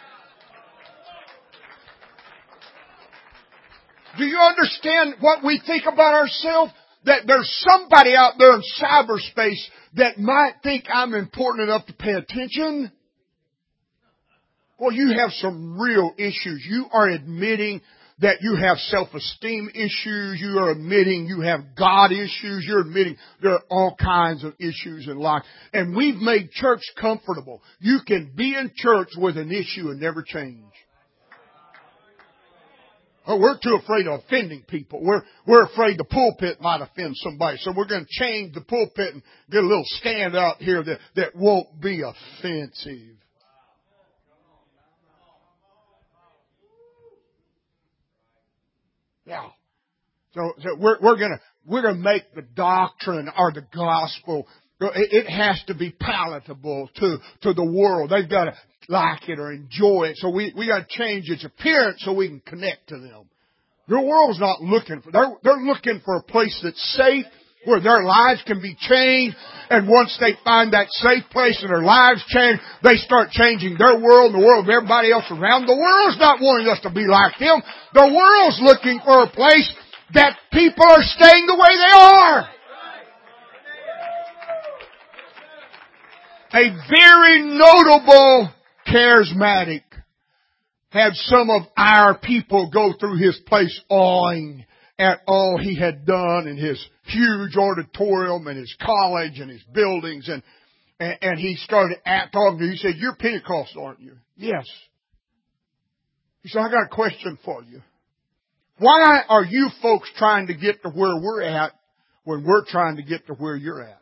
[SPEAKER 1] Do you understand what we think about ourselves? That there's somebody out there in cyberspace that might think I'm important enough to pay attention? Well, you have some real issues. You are admitting that you have self-esteem issues. You are admitting you have God issues. You're admitting there are all kinds of issues in life. And we've made church comfortable. You can be in church with an issue and never change. Oh, we're too afraid of offending people. We're, we're afraid the pulpit might offend somebody. So we're going to change the pulpit and get a little stand out here that, that won't be offensive. Yeah. So, so we're, we're gonna, we're gonna make the doctrine or the gospel, it, it has to be palatable to, to the world. They've got to like it or enjoy it. So we, we got to change its appearance so we can connect to them. Your world's not looking for, they're, they're looking for a place that's safe, where their lives can be changed. And once they find that safe place and their lives change, they start changing their world and the world of everybody else around. The world's not wanting us to be like them. The world's looking for a place that people are staying the way they are. A very notable charismatic had some of our people go through his place awing at all he had done in his huge auditorium and his college and his buildings. And, and, and he started at, talking to me. He said, "You're Pentecostal, aren't you?" "Yes." He said, "I got a question for you. Why are you folks trying to get to where we're at when we're trying to get to where you're at?"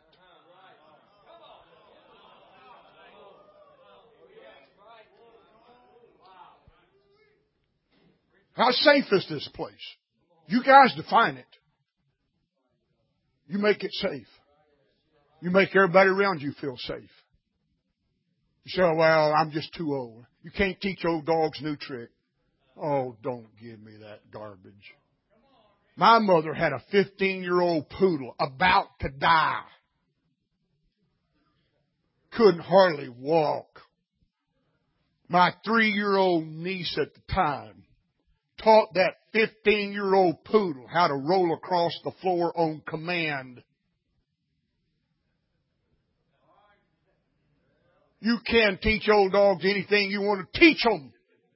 [SPEAKER 1] How safe is this place? You guys define it. You make it safe. You make everybody around you feel safe. You say, well, I'm just too old. You can't teach old dogs new trick. Oh, don't give me that garbage. My mother had a fifteen-year-old poodle about to die. Couldn't hardly walk. My three-year-old niece at the time taught that fifteen-year-old poodle how to roll across the floor on command. You can teach old dogs anything you want to teach them.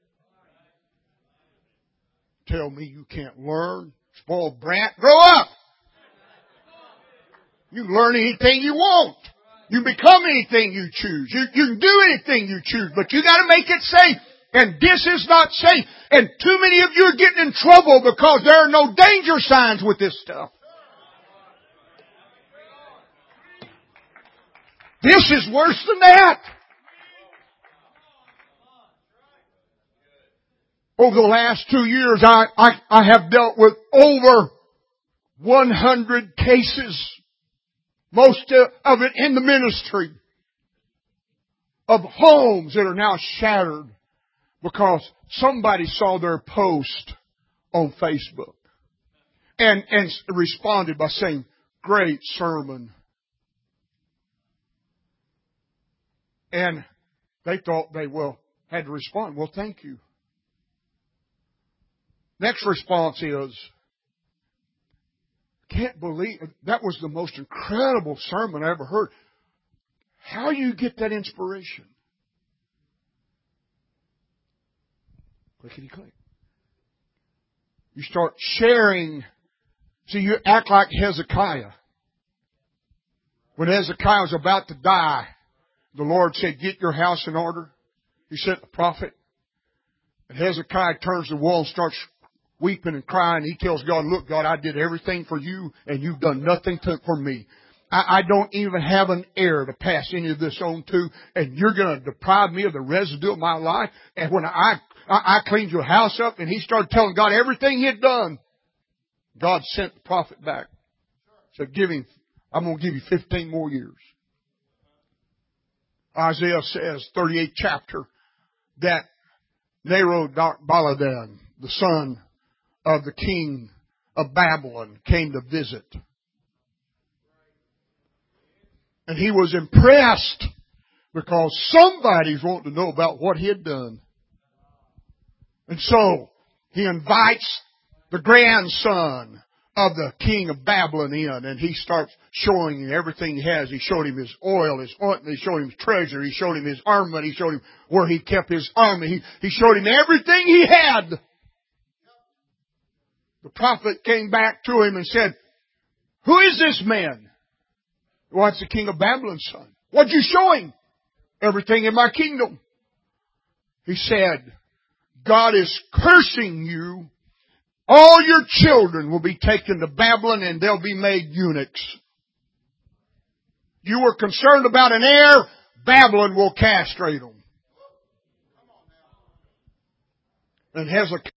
[SPEAKER 1] Tell me you can't learn. Spoiled brat, grow up. You can learn anything you want. You become anything you choose. You, you can do anything you choose, but you got to make it safe. And this is not safe. And too many of you are getting in trouble because there are no danger signs with this stuff. This is worse than that. Over the last two years, I, I, I have dealt with over one hundred cases, most of it in the ministry, of homes that are now shattered because somebody saw their post on Facebook and, and responded by saying, great sermon. And they thought they, well, had to respond, well, thank you. Next response is, can't believe, that was the most incredible sermon I ever heard. How do you get that inspiration? Clickety click. You start sharing. See, you act like Hezekiah. When Hezekiah was about to die, the Lord said, get your house in order. He sent the prophet. And Hezekiah turns to the wall and starts weeping and crying. He tells God, look, God, I did everything for you and you've done nothing to, for me. I, I don't even have an heir to pass any of this on to, and you're going to deprive me of the residue of my life. And when I, I, I cleaned your house up, and he started telling God everything he had done, God sent the prophet back. Said, give him, I'm going to give you fifteen more years. Isaiah says, thirty-eighth chapter, that Nebuchadnezzar, the son of the king of Babylon, came to visit. And he was impressed because somebody's wanting to know about what he had done. And so he invites the grandson of the king of Babylon in, and he starts showing him everything he has. He showed him his oil, his ointment, he showed him his treasure, he showed him his armament, he showed him where he kept his army, he, he showed him everything he had. The prophet came back to him and said, who is this man? Well, it's the king of Babylon's son. What'd you show him? Everything in my kingdom. He said, God is cursing you. All your children will be taken to Babylon and they'll be made eunuchs. You were concerned about an heir, Babylon will castrate them. And Hezekiah